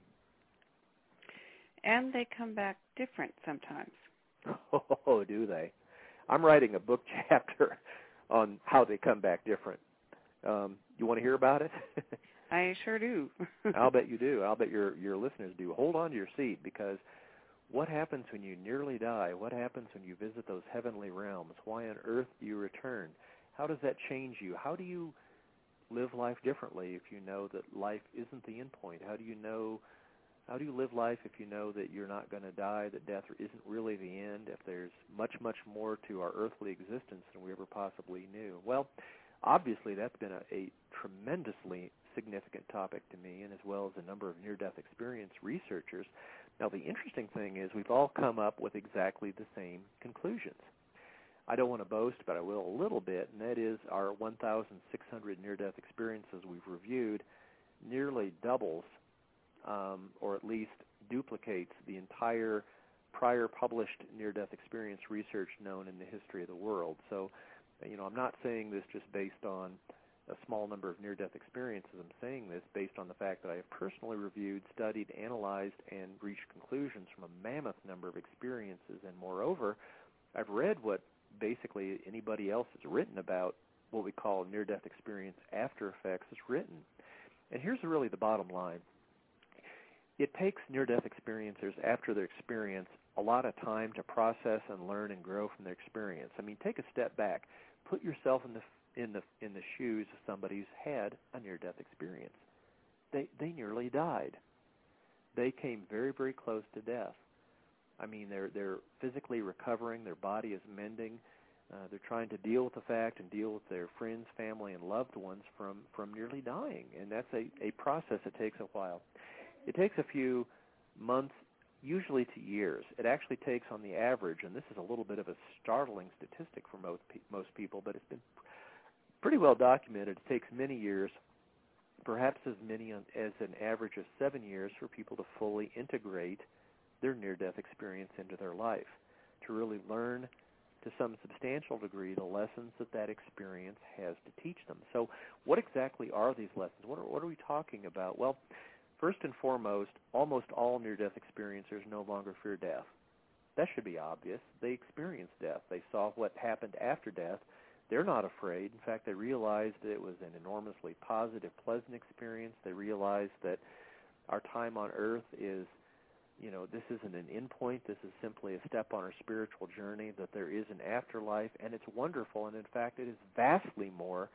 And they come back different sometimes. Oh, do they? I'm writing a book chapter on how they come back different. Um, you want to hear about it? I sure do. I'll bet you do. I'll bet your, your listeners do. Hold on to your seat, because what happens when you nearly die? What happens when you visit those heavenly realms? Why on earth do you return? How does that change you? How do you live life differently if you know that life isn't the end point? How do you know, how do you live life if you know that you're not going to die, that death isn't really the end, if there's much, much more to our earthly existence than we ever possibly knew? Well, obviously that's been a, a tremendously significant topic to me, and as well as a number of near-death experience researchers. Now, the interesting thing is we've all come up with exactly the same conclusions. I don't want to boast, but I will a little bit, and that is our one thousand six hundred near-death experiences we've reviewed nearly doubles, um, or at least duplicates, the entire prior published near-death experience research known in the history of the world. So, you know, I'm not saying this just based on a small number of near-death experiences. I'm saying this based on the fact that I have personally reviewed, studied, analyzed, and reached conclusions from a mammoth number of experiences. And moreover, I've read what basically anybody else has written about what we call near-death experience after effects is written. And here's really the bottom line. It takes near-death experiencers after their experience a lot of time to process and learn and grow from their experience. I mean, take a step back. Put yourself in the in the in the shoes of somebody who's had a near-death experience. They they nearly died. They came very, very close to death. I mean, they're they're physically recovering. Their body is mending. Uh, they're trying to deal with the fact and deal with their friends, family, and loved ones from, from nearly dying. And that's a, a process that takes a while. It takes a few months, usually to years. It actually takes, on the average, and this is a little bit of a startling statistic for most, pe- most people, but it's been pretty well documented. It takes many years, perhaps as many as an average of seven years, for people to fully integrate their near-death experience into their life, to really learn to some substantial degree the lessons that that experience has to teach them. So what exactly are these lessons? What are, what are we talking about? Well, first and foremost, almost all near-death experiencers no longer fear death. That should be obvious. They experienced death. They saw what happened after death. They're not afraid. In fact, they realized that it was an enormously positive, pleasant experience. They realized that our time on earth is, you know, this isn't an end point. This is simply a step on our spiritual journey, that there is an afterlife, and it's wonderful. And, in fact, it is vastly more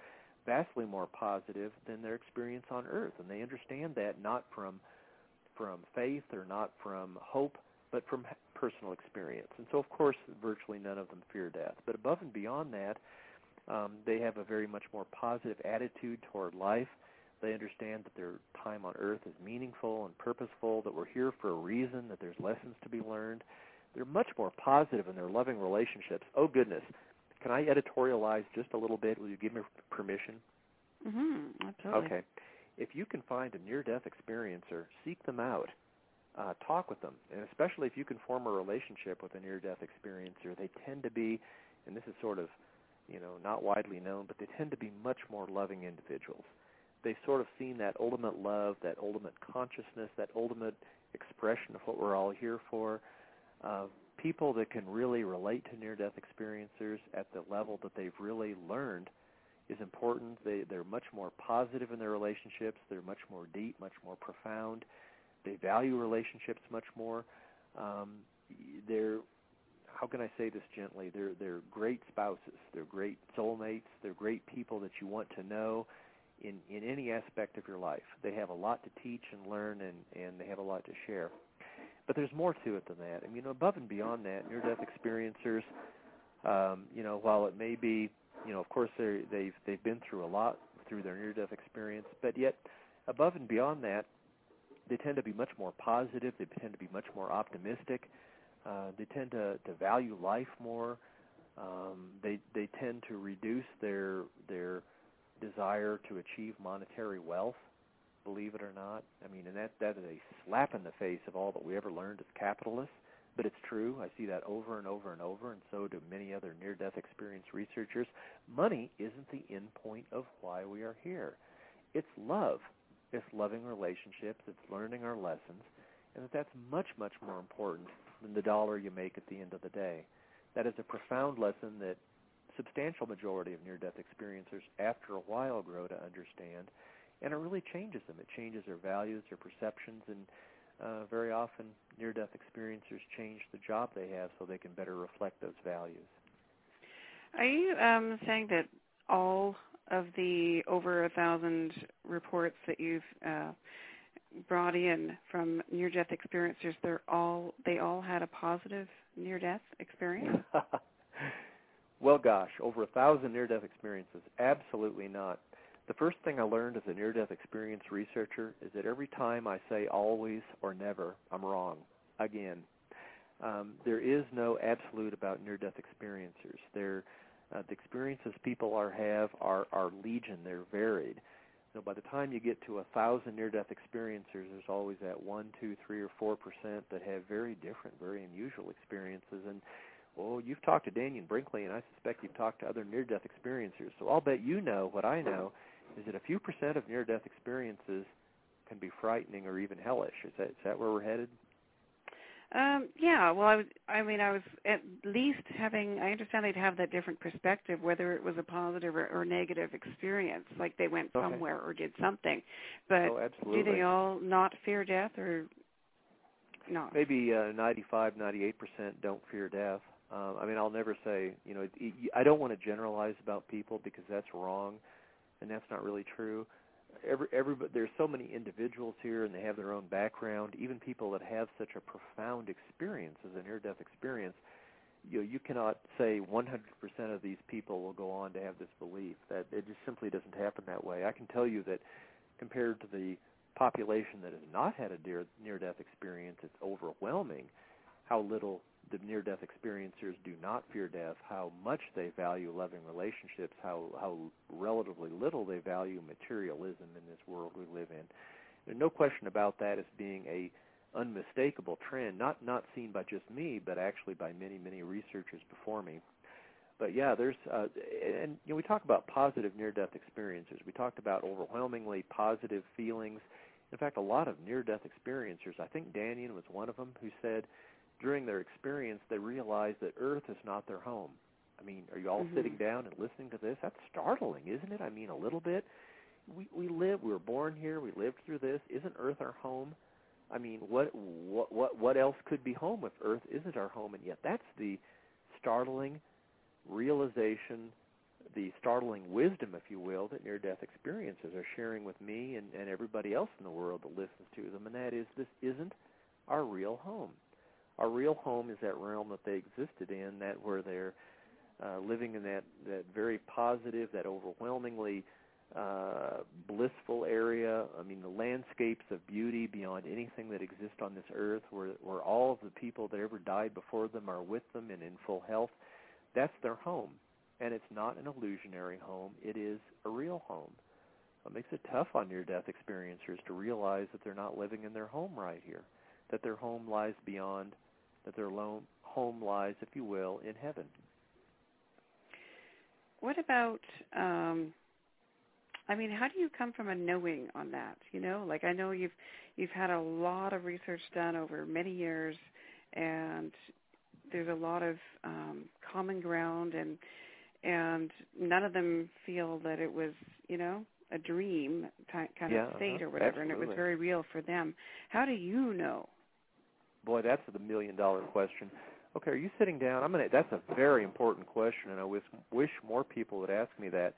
vastly more positive than their experience on Earth, and they understand that not from from faith or not from hope, but from personal experience. And so, of course, virtually none of them fear death. But above and beyond that, um, they have a very much more positive attitude toward life. They understand that their time on Earth is meaningful and purposeful, that we're here for a reason, that there's lessons to be learned. They're much more positive in their loving relationships. Oh, goodness. Can I editorialize just a little bit? Will you give me permission? Mm-hmm. Absolutely. Okay. If you can find a near-death experiencer, seek them out. Uh, talk with them. And especially if you can form a relationship with a near-death experiencer, they tend to be, and this is sort of, you know, not widely known, but they tend to be much more loving individuals. They've sort of seen that ultimate love, that ultimate consciousness, that ultimate expression of what we're all here for. Uh, people that can really relate to near-death experiencers at the level that they've really learned is important. They, they're much more positive in their relationships. They're much more deep, much more profound. They value relationships much more. Um, they're, how can I say this gently? They're, they're great spouses. They're great soulmates. They're great people that you want to know in, in any aspect of your life. They have a lot to teach and learn, and, and they have a lot to share. But there's more to it than that. I mean, above and beyond that, near-death experiencers, um, you know, while it may be, you know, of course they've they've been through a lot through their near-death experience, but yet above and beyond that, they tend to be much more positive. They tend to be much more optimistic. Uh, they tend to, to value life more. Um, they they tend to reduce their their desire to achieve monetary wealth. Believe it or not. I mean, and that that is a slap in the face of all that we ever learned as capitalists. But it's true. I see that over and over and over, and so do many other near-death experience researchers. Money isn't the end point of why we are here. It's love. It's loving relationships. It's learning our lessons, and that that's much, much more important than the dollar you make at the end of the day. That is a profound lesson that substantial majority of near-death experiencers, after a while, grow to understand, and it really changes them. It changes their values, their perceptions, and Uh, very often, near-death experiencers change the job they have so they can better reflect those values. Are you um, saying that all of the over a thousand reports that you've uh, brought in from near-death experiencers, they're all they all had a positive near-death experience? Well, gosh, over a thousand near-death experiences? Absolutely not. The first thing I learned as a near-death experience researcher is that every time I say always or never, I'm wrong. Again, um, there is no absolute about near-death experiencers. They're, uh, the experiences people are have are, are legion. They're varied. So by the time you get to a thousand near-death experiencers, there's always that one, two, three, or four percent that have very different, very unusual experiences. And well, you've talked to Dannion Brinkley, and I suspect you've talked to other near-death experiencers. So I'll bet you know what I know. Is that a few percent of near-death experiences can be frightening or even hellish? Is that is that where we're headed? Um, yeah. Well, I, was, I mean, I was at least having. I understand they'd have that different perspective, whether it was a positive or, or negative experience, like they went Okay. somewhere or did something. But oh, absolutely. do they all not fear death or not? Maybe uh, ninety-five, ninety-eight percent don't fear death. Um, I mean, I'll never say. You know, it, it, I don't want to generalize about people because that's wrong. And that's not really true. Every, every, there's so many individuals here, and they have their own background. Even people that have such a profound experience as a near-death experience, you know, you cannot say one hundred percent of these people will go on to have this belief. That it just simply doesn't happen that way. I can tell you that compared to the population that has not had a near, near-death experience, it's overwhelming how little the near-death experiencers do not fear death, how much they value loving relationships, how how relatively little they value materialism in this world we live in. There's no question about that as being a unmistakable trend, not not seen by just me, but actually by many, many researchers before me. But yeah, there's, uh, and you know, we talk about positive near-death experiences. We talked about overwhelmingly positive feelings. In fact, a lot of near-death experiencers, I think Dannion was one of them, who said, during their experience, they realized that Earth is not their home. I mean, are you all mm-hmm. sitting down and listening to this? That's startling, isn't it? I mean, a little bit. We we live. We were born here. We lived through this. Isn't Earth our home? I mean, what what what what else could be home if Earth isn't our home? And yet, that's the startling realization the startling wisdom, if you will, that near-death experiences are sharing with me and, and everybody else in the world that listens to them, and that is this isn't our real home. Our real home is that realm that they existed in, that where they're uh, living in that, that very positive, that overwhelmingly uh, blissful area. I mean, the landscapes of beauty beyond anything that exists on this earth, where, where all of the people that ever died before them are with them and in full health. That's their home. And it's not an illusionary home. It is a real home. It makes it tough on near-death experiencers to realize that they're not living in their home right here, that their home lies beyond, that their home lies, if you will, in heaven. What about, um, I mean, how do you come from a knowing on that? You know, like I know you've you've had a lot of research done over many years, and there's a lot of um, common ground, and and none of them feel that it was, you know, a dream ty- kind yeah, of state uh-huh. or whatever, Absolutely. and it was very real for them. How do you know? Boy, that's the million-dollar question. Okay, are you sitting down? I'm gonna. That's a very important question, and I wish, wish more people would ask me that.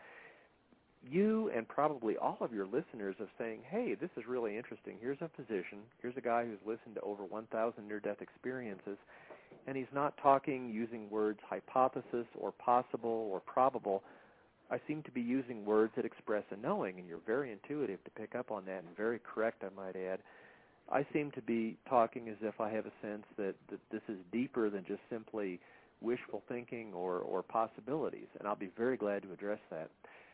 You and probably all of your listeners are saying, hey, this is really interesting. Here's a physician. Here's a guy who's listened to over one thousand near-death experiences, and he's not talking using words hypothesis or possible or probable. I seem to be using words that express a knowing, and you're very intuitive to pick up on that and very correct, I might add. I seem to be talking as if I have a sense that, that this is deeper than just simply wishful thinking or, or possibilities, and I'll be very glad to address that.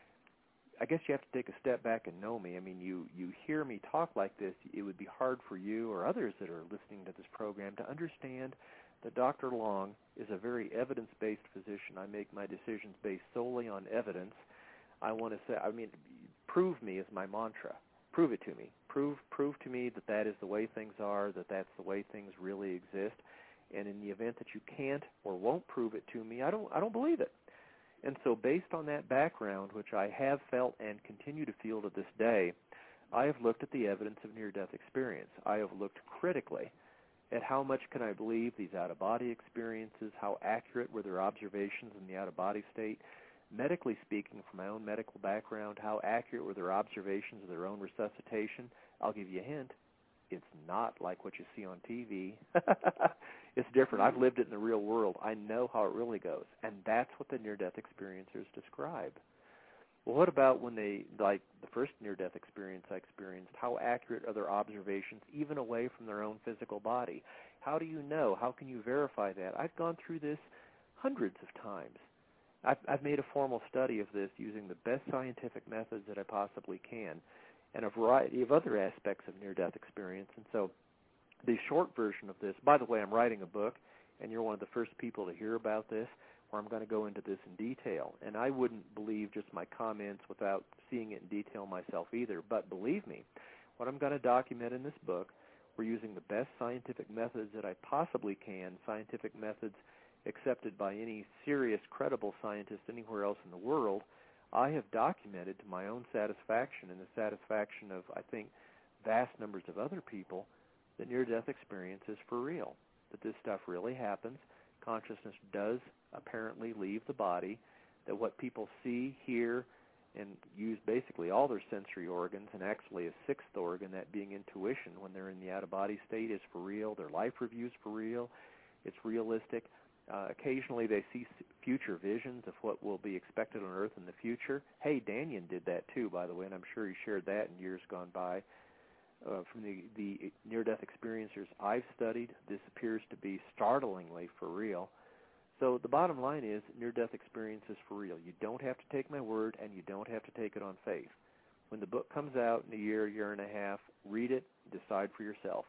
I guess you have to take a step back and know me. I mean, you, you hear me talk like this, it would be hard for you or others that are listening to this program to understand that Doctor Long is a very evidence-based physician. I make my decisions based solely on evidence. I want to say, I mean, prove me is my mantra. Prove it to me. Prove prove to me that that is the way things are, that that's the way things really exist. And in the event that you can't or won't prove it to me, I don't I don't believe it. And so based on that background, which I have felt and continue to feel to this day, I have looked at the evidence of near-death experience. I have looked critically at how much can I believe these out-of-body experiences, how accurate were their observations in the out-of-body state. Medically speaking, from my own medical background, how accurate were their observations of their own resuscitation? I'll give you a hint. It's not like what you see on T V. It's different. I've lived it in the real world. I know how it really goes, and that's what the near-death experiencers describe. Well, what about when they, like the first near-death experience I experienced, how accurate are their observations even away from their own physical body? How do you know? How can you verify that? I've gone through this hundreds of times. I've, I've made a formal study of this using the best scientific methods that I possibly can and a variety of other aspects of near-death experience. And so the short version of this, by the way, I'm writing a book, and you're one of the first people to hear about this, where I'm going to go into this in detail. And I wouldn't believe just my comments without seeing it in detail myself either. But believe me, what I'm going to document in this book, we're using the best scientific methods that I possibly can, scientific methods accepted by any serious, credible scientist anywhere else in the world. I have documented to my own satisfaction and the satisfaction of, I think, vast numbers of other people that near-death experience is for real, that this stuff really happens. Consciousness does apparently leave the body, that what people see, hear, and use basically all their sensory organs, and actually a sixth organ, that being intuition, when they're in the out-of-body state, is for real. Their life review's for real. It's realistic. Uh, occasionally they see future visions of what will be expected on Earth in the future. Hey, Danyan did that too, by the way, and I'm sure he shared that in years gone by. Uh, from the, the near-death experiencers I've studied, this appears to be startlingly for real. So the bottom line is near-death experience is for real. You don't have to take my word, and you don't have to take it on faith. When the book comes out in a year, year and a half, read it, decide for yourself.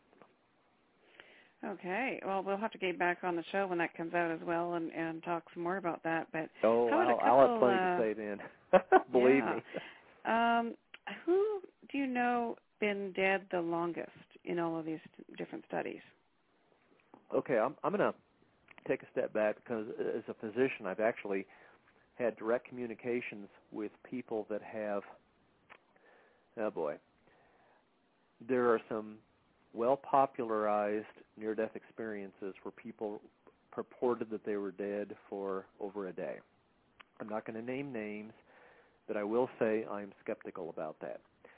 Okay. Well, we'll have to get back on the show when that comes out as well and, and talk some more about that. But oh, how I'll, couple, I'll have plenty uh, to say then. Believe yeah. me. Um, who do you know been dead the longest in all of these different studies? Okay, I'm, I'm going to take a step back because as a physician, I've actually had direct communications with people that have, oh boy, there are some well-popularized near-death experiences where people purported that they were dead for over a day. I'm not going to name names, but I will say I'm skeptical about that.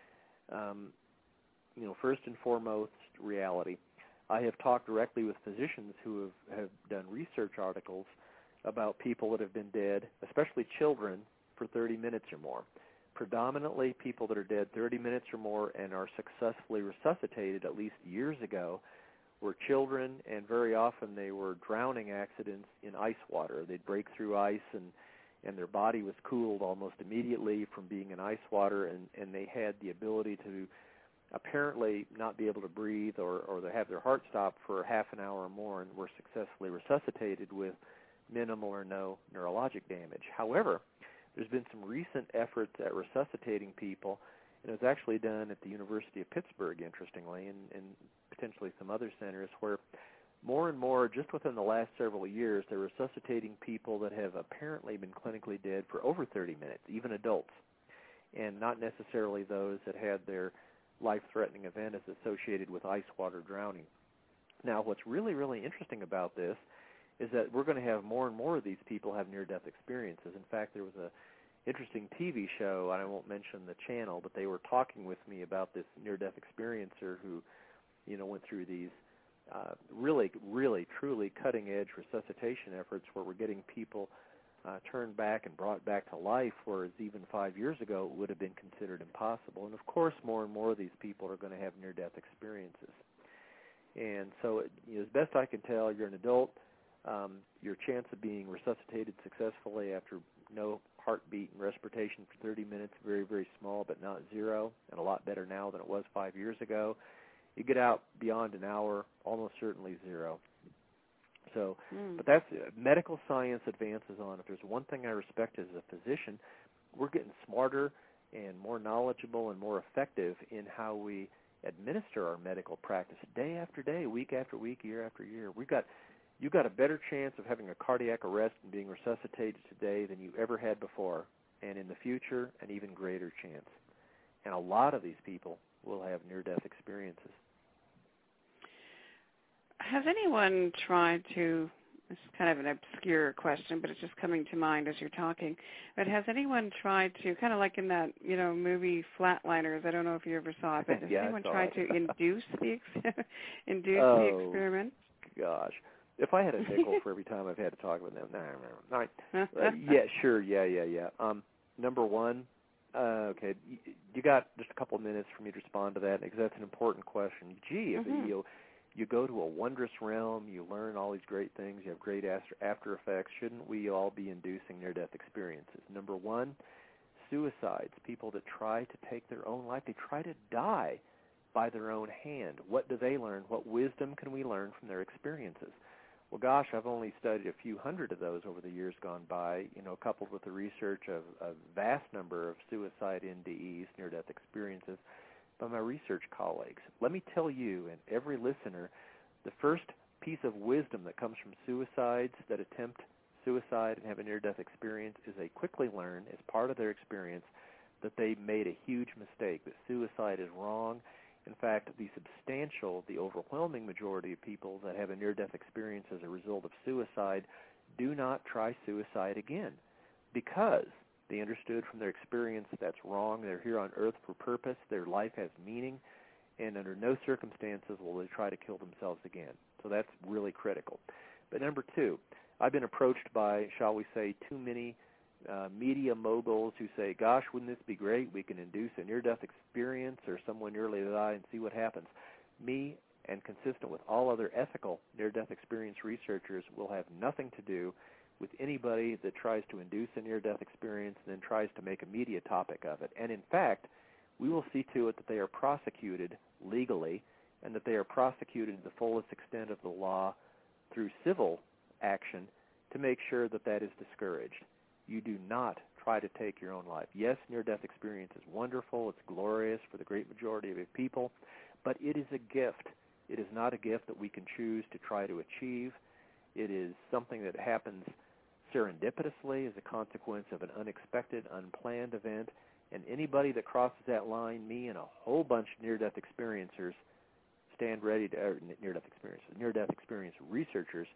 Um, you know, first and foremost, reality. I have talked directly with physicians who have, have done research articles about people that have been dead, especially children, for thirty minutes or more. Predominantly people that are dead thirty minutes or more and are successfully resuscitated at least years ago were children, and very often they were drowning accidents in ice water. They'd break through ice, and, and their body was cooled almost immediately from being in ice water, and, and they had the ability to apparently not be able to breathe or, or they have their heart stop for half an hour or more and were successfully resuscitated with minimal or no neurologic damage. However, there's been some recent efforts at resuscitating people, and it was actually done at the University of Pittsburgh, interestingly, and, and potentially some other centers, where more and more, just within the last several years, they're resuscitating people that have apparently been clinically dead for over thirty minutes, even adults, and not necessarily those that had their life-threatening event as associated with ice water drowning. Now, what's really, really interesting about this is that we're going to have more and more of these people have near-death experiences. In fact, there was a interesting T V show, and I won't mention the channel, but they were talking with me about this near-death experiencer who, you know, went through these uh, really, really, truly cutting-edge resuscitation efforts where we're getting people uh, turned back and brought back to life, whereas even five years ago it would have been considered impossible. And, of course, more and more of these people are going to have near-death experiences. And so, you know, as best I can tell, you're an adult. Um, your chance of being resuscitated successfully after no heartbeat and respiration for thirty minutes, very, very small, but not zero, and a lot better now than it was five years ago. You get out beyond an hour, almost certainly zero. So, mm. but that's uh, medical science advances on. If there's one thing I respect as a physician, we're getting smarter and more knowledgeable and more effective in how we administer our medical practice day after day, week after week, year after year. We've got You've got a better chance of having a cardiac arrest and being resuscitated today than you ever had before, and in the future, an even greater chance. And a lot of these people will have near-death experiences. Has anyone tried to, this is kind of an obscure question, but it's just coming to mind as you're talking, but has anyone tried to, kind of like in that, you know, movie Flatliners, I don't know if you ever saw it, but has yeah, anyone tried it. to induce the, ex- induce oh, the experiment? Gosh. If I had a nickel for every time I've had to talk with them, no, no, no. All right. Uh, yeah, sure, yeah, yeah, yeah. Um, number one, uh, okay, you, you got just a couple of minutes for me to respond to that, because that's an important question. Gee, if mm-hmm. you you go to a wondrous realm, you learn all these great things, you have great after, after effects, shouldn't we all be inducing near-death experiences? Number one, suicides, people that try to take their own life, they try to die by their own hand. What do they learn? What wisdom can we learn from their experiences? Well, gosh, I've only studied a few hundred of those over the years gone by, you know, coupled with the research of a vast number of suicide N D Es, near-death experiences, by my research colleagues. Let me tell you and every listener, the first piece of wisdom that comes from suicides that attempt suicide and have a near-death experience is they quickly learn, as part of their experience, that they made a huge mistake, that suicide is wrong. In fact, the substantial, the overwhelming majority of people that have a near-death experience as a result of suicide do not try suicide again, because they understood from their experience that's wrong. They're here on earth for purpose. Their life has meaning, and under no circumstances will they try to kill themselves again. So that's really critical. But number two, I've been approached by, shall we say, too many Uh, media moguls who say, gosh, wouldn't this be great? We can induce a near-death experience or someone nearly die and see what happens. Me, and consistent with all other ethical near-death experience researchers, will have nothing to do with anybody that tries to induce a near-death experience and then tries to make a media topic of it. And in fact, we will see to it that they are prosecuted legally and that they are prosecuted to the fullest extent of the law through civil action to make sure that that is discouraged. You do not try to take your own life. Yes, near-death experience is wonderful. It's glorious for the great majority of people, but it is a gift. It is not a gift that we can choose to try to achieve. It is something that happens serendipitously as a consequence of an unexpected, unplanned event, and anybody that crosses that line, me and a whole bunch of near-death experiencers stand ready to, or near-death experiences, near-death experience researchers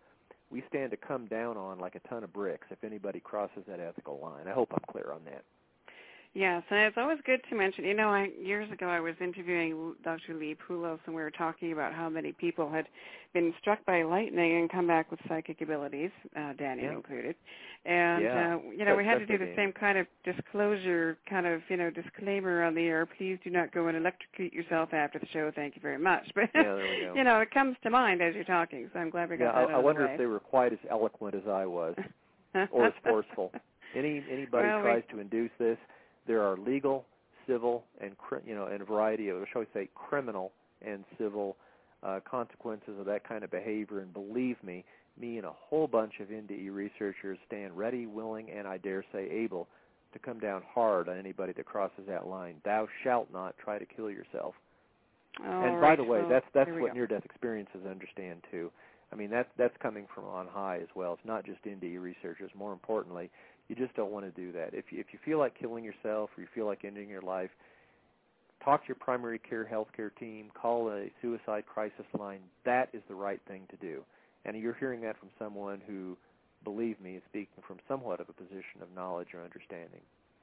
we stand to come down on like a ton of bricks if anybody crosses that ethical line. I hope I'm clear on that. Yes, and it's always good to mention, you know, I, years ago I was interviewing Doctor Lee Poulos, and we were talking about how many people had been struck by lightning and come back with psychic abilities, uh, Danny yeah. included. And, yeah. uh, you know, that's, we had to do the game. same kind of disclosure, kind of, you know, disclaimer on the air. Please do not go and electrocute yourself after the show. Thank you very much. But, yeah, there we go. you know, it comes to mind as you're talking, so I'm glad we got yeah, that I, out I of wonder the way. if they were quite as eloquent as I was or as forceful. Any Anybody well, tries we, to induce this, there are legal, civil, and you know, and a variety of, shall we say, criminal and civil uh, consequences of that kind of behavior. And believe me, me and a whole bunch of N D E researchers stand ready, willing, and I dare say able to come down hard on anybody that crosses that line. Thou shalt not try to kill yourself. All and right, by the way, well, that's that's what go. near-death experiences understand too. I mean, that's that's coming from on high as well. It's not just N D E researchers. More importantly, you just don't want to do that. If you, if you feel like killing yourself or you feel like ending your life, talk to your primary care healthcare team. Call a suicide crisis line. That is the right thing to do. And you're hearing that from someone who, believe me, is speaking from somewhat of a position of knowledge or understanding.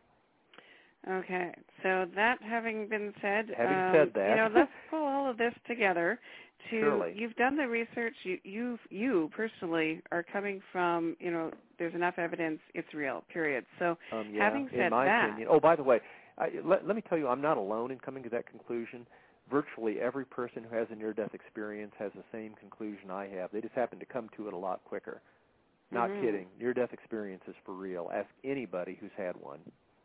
Okay, so that having been said, having um, said that, you know, let's pull all of this together. To Surely. You've done the research. You, you, you personally are coming from, you know, there's enough evidence. It's real. Period. So, um, yeah, having said in my that, opinion. Oh, by the way, I, let, let me tell you, I'm not alone in coming to that conclusion. Virtually every person who has a near-death experience has the same conclusion I have. They just happen to come to it a lot quicker. Not mm-hmm. kidding. Near-death experience is for real. Ask anybody who's had one.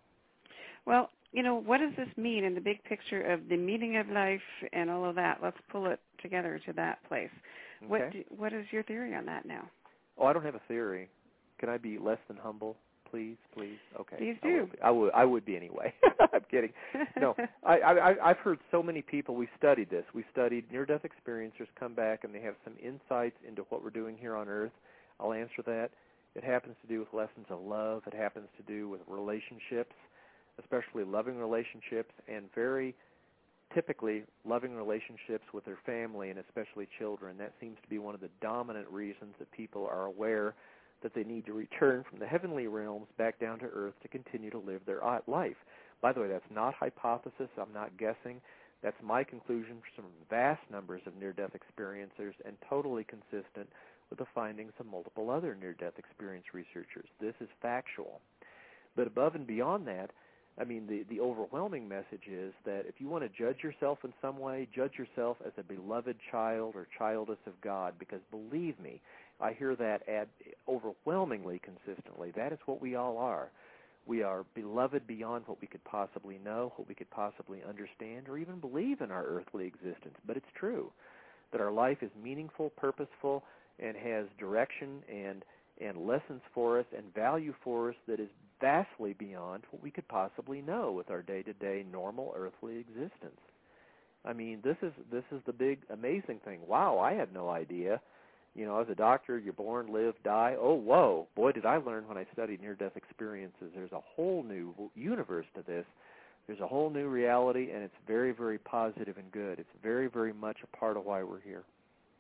Well, you know, what does this mean in the big picture of the meaning of life and all of that? Let's pull it together to that place. Okay. What do, what is your theory on that now? Oh, I don't have a theory. Can I be less than humble, please, please? Okay. Please I do. would be. I would, I would be anyway. I'm kidding. No, I, I, I've heard so many people. We studied this. We studied near-death experiencers come back and they have some insights into what we're doing here on Earth. I'll answer that. It happens to do with lessons of love. It happens to do with relationships, especially loving relationships, and very typically loving relationships with their family and especially children. That seems to be one of the dominant reasons that people are aware that they need to return from the heavenly realms back down to earth to continue to live their life. By the way, that's not hypothesis. I'm not guessing. That's my conclusion from vast numbers of near-death experiencers and totally consistent with the findings of multiple other near-death experience researchers. This is factual. But above and beyond that, I mean, the, the overwhelming message is that if you want to judge yourself in some way, judge yourself as a beloved child or childess of God, because believe me, I hear that ad overwhelmingly consistently. That is what we all are. We are beloved beyond what we could possibly know, what we could possibly understand, or even believe in our earthly existence. But it's true that our life is meaningful, purposeful, and has direction and and lessons for us and value for us that is vastly beyond what we could possibly know with our day-to-day normal earthly existence. I mean, this is this is the big amazing thing. Wow, I had no idea. You know, as a doctor, you're born, live, die. Oh, whoa, boy, did I learn when I studied near-death experiences. There's a whole new universe to this. There's a whole new reality, and it's very, very positive and good. It's very, very much a part of why we're here.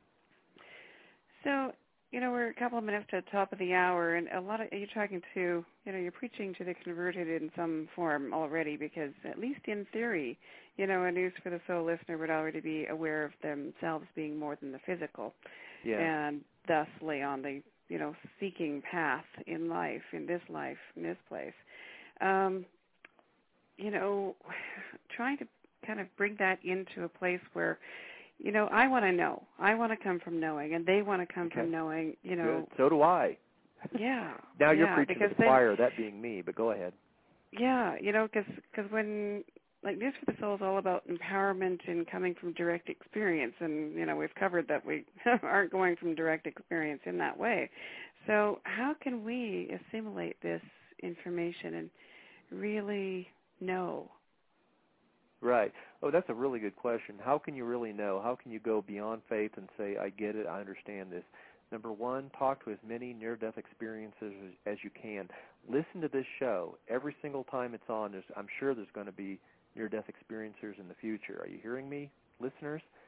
So, you know, we're a couple of minutes to the top of the hour, and a lot of you're talking to, you know, you're preaching to the converted in some form already, because at least in theory, you know, a News for the Soul listener would already be aware of themselves being more than the physical, yeah. and thusly on the, you know, seeking path in life, in this life, in this place. Um, you know, trying to kind of bring that into a place where, you know, I want to know. I want to come from knowing, and they want to come okay. from knowing, you know. Good. So do I. Yeah. Now you're yeah, preaching to the choir, that being me, but go ahead. Yeah, you know, because when, like, News for the Soul is all about empowerment and coming from direct experience, and, you know, we've covered that we aren't going from direct experience in that way. So how can we assimilate this information and really know? Right. Oh, that's a really good question. How can you really know? How can you go beyond faith and say, I get it, I understand this? Number one, talk to as many near-death experiences as, as you can. Listen to this show. Every single time it's on, there's, I'm sure there's going to be near-death experiencers in the future. Are you hearing me, listeners?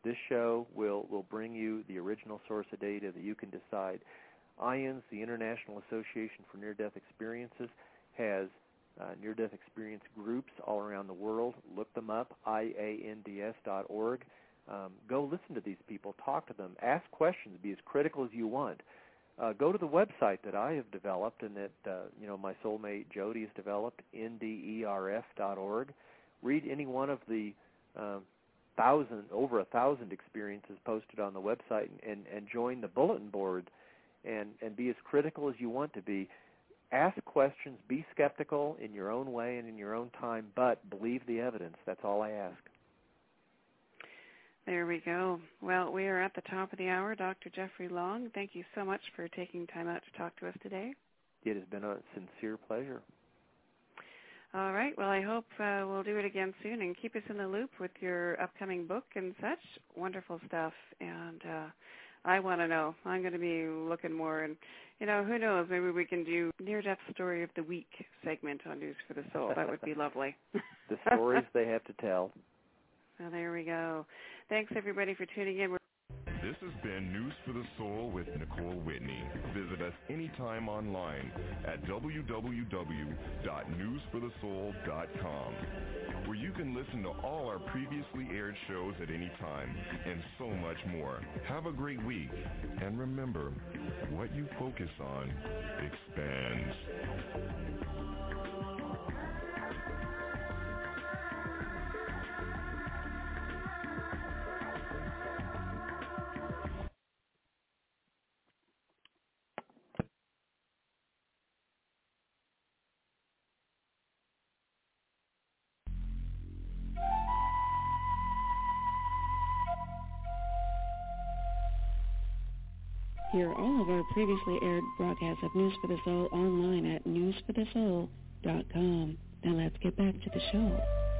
This show will, will bring you the original source of data that you can decide. I A N S, the International Association for Near-Death Experiences, has uh, near-death experience groups all around the world. Look them up, I A N D S dot org. Um, go listen to these people, talk to them, ask questions, be as critical as you want. Uh, go to the website that I have developed and that uh, you know my soulmate Jody has developed, N D E R F dot org. Read any one of the uh, thousand, over a thousand experiences posted on the website, and, and, and join the bulletin board, and, and be as critical as you want to be. Ask questions, be skeptical in your own way and in your own time, but believe the evidence. That's all I ask. There we go. Well, we are at the top of the hour. Doctor Jeffrey Long, thank you so much for taking time out to talk to us today. It has been a sincere pleasure. All right. Well, I hope uh, we'll do it again soon, and keep us in the loop with your upcoming book and such. Wonderful stuff. And uh, I want to know. I'm going to be looking more. And, you know, who knows? Maybe we can do Near-Death Story of the Week segment on News for the Soul. That would be lovely. The stories they have to tell. Well, there we go. Thanks, everybody, for tuning in. We're This has been News for the Soul with Nicole Whitney. Visit us anytime online at w w w dot news for the soul dot com, where you can listen to all our previously aired shows at any time and so much more. Have a great week, and remember, what you focus on expands. Hear all of our previously aired broadcasts of News for the Soul online at news for the soul dot com. Now let's get back to the show.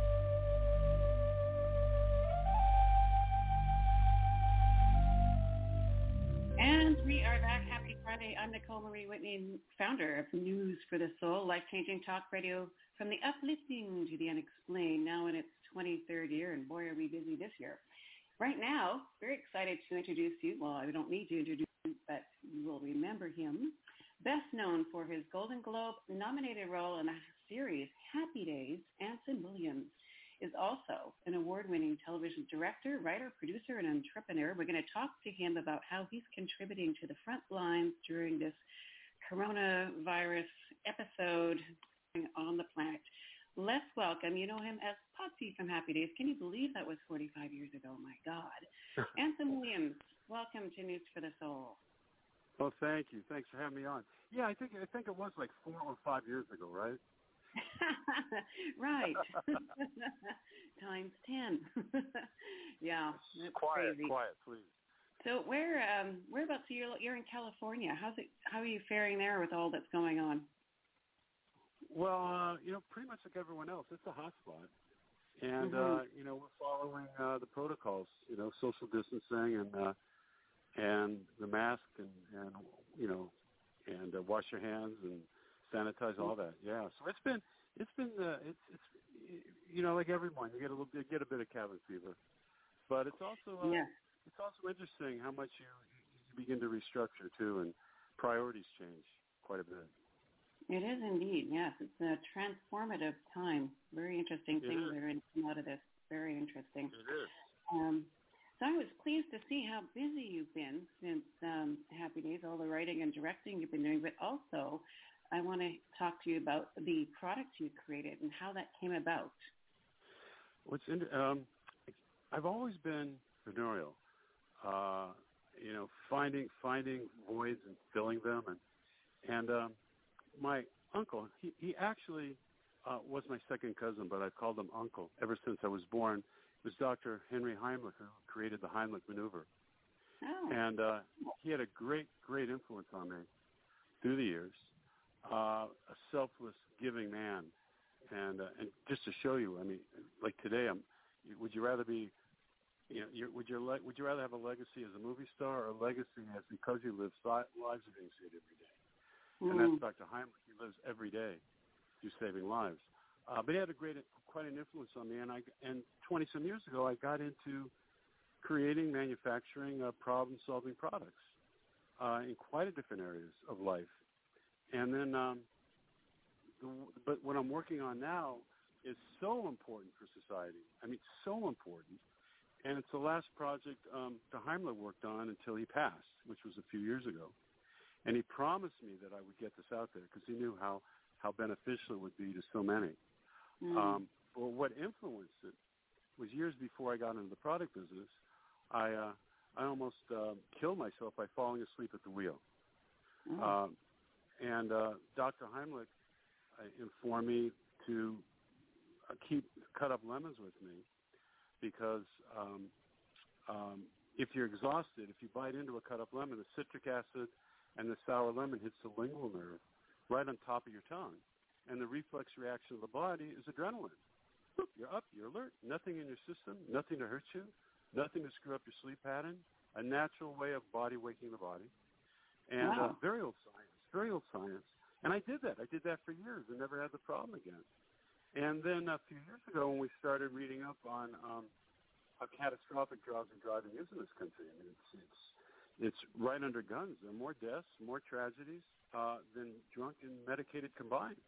And we are back. Happy Friday. I'm Nicole Marie Whitney, founder of News for the Soul, life-changing talk radio from the uplifting to the unexplained, now in its twenty-third year, and boy, are we busy this year. Right now, very excited to introduce you. Well, I don't need to introduce you, but you will remember him. Best known for his Golden Globe-nominated role in the series Happy Days, Anson Williams is also an award-winning television director, writer, producer, and entrepreneur. We're going to talk to him about how he's contributing to the front lines during this coronavirus episode on the planet. Let's welcome, you know him as Potsy from Happy Days. Can you believe that was forty-five years ago? My God. Anson Williams, welcome to News for the Soul. Well, thank you. Thanks for having me on. Yeah, I think I think it was like four or five years ago, right? Right. Times ten. Yeah, that's quiet, crazy. Quiet, please. So where um, whereabouts are you? You're in California. How's it? How are you faring there with all that's going on? Well, uh, you know, pretty much like everyone else, it's a hot spot. And, mm-hmm. uh, you know, we're following uh, the protocols, you know, social distancing and uh, and the mask and, and you know, and uh, wash your hands and sanitize, all that. Yeah, so it's been, it's been, uh, it's, it's, you know, like everyone, you get a little bit, get a bit of cabin fever. But it's also, uh, yeah. it's also interesting how much you, you begin to restructure, too, and priorities change quite a bit. It is indeed, yes. It's a transformative time. Very interesting It things is. that are going to come out of this. Very interesting. It is. Um, so I was pleased to see how busy you've been since um, Happy Days, all the writing and directing you've been doing, but also I want to talk to you about the products you created and how that came about. What's in, um, I've always been entrepreneurial, uh, you know, finding finding voids and filling them, and and um, my uncle, he, he actually uh, was my second cousin, but I called him uncle ever since I was born. It was Doctor Henry Heimlich who created the Heimlich maneuver. Oh. And uh, he had a great, great influence on me through the years. Uh, a selfless, giving man. And uh, and just to show you, I mean, like today, I'm, would you rather be, you know, you're, would, you le- would you rather have a legacy as a movie star or a legacy as because you live si- lives are being saved every day? Mm. And that's Doctor Heimlich. He lives every day through saving lives. Uh, but he had a great, quite an influence on me. And I, and twenty some years ago, I got into creating, manufacturing, uh, problem-solving products uh, in quite a different areas of life. And then, um, the, but what I'm working on now is so important for society. I mean, so important. And it's the last project um, Doctor Heimlich worked on until he passed, which was a few years ago. And he promised me that I would get this out there because he knew how, how beneficial it would be to so many. Mm. Um, but what influenced it was years before I got into the product business, I uh, I almost uh, killed myself by falling asleep at the wheel. Mm. Um, and uh, Doctor Heimlich uh, informed me to uh, keep cut up lemons with me because um, um, if you're exhausted, if you bite into a cut up lemon, the citric acid and the sour lemon hits the lingual nerve right on top of your tongue. And the reflex reaction of the body is adrenaline. You're up, you're alert, nothing in your system, nothing to hurt you, nothing to screw up your sleep pattern, a natural way of body waking the body. And wow. uh, very old science, very old science. And I did that. I did that for years and never had the problem again. And then a few years ago when we started reading up on um, how catastrophic drowsy driving is in this country, I mean, it's, it's, it's right under guns. There are more deaths, more tragedies uh, than drunk and medicated combined.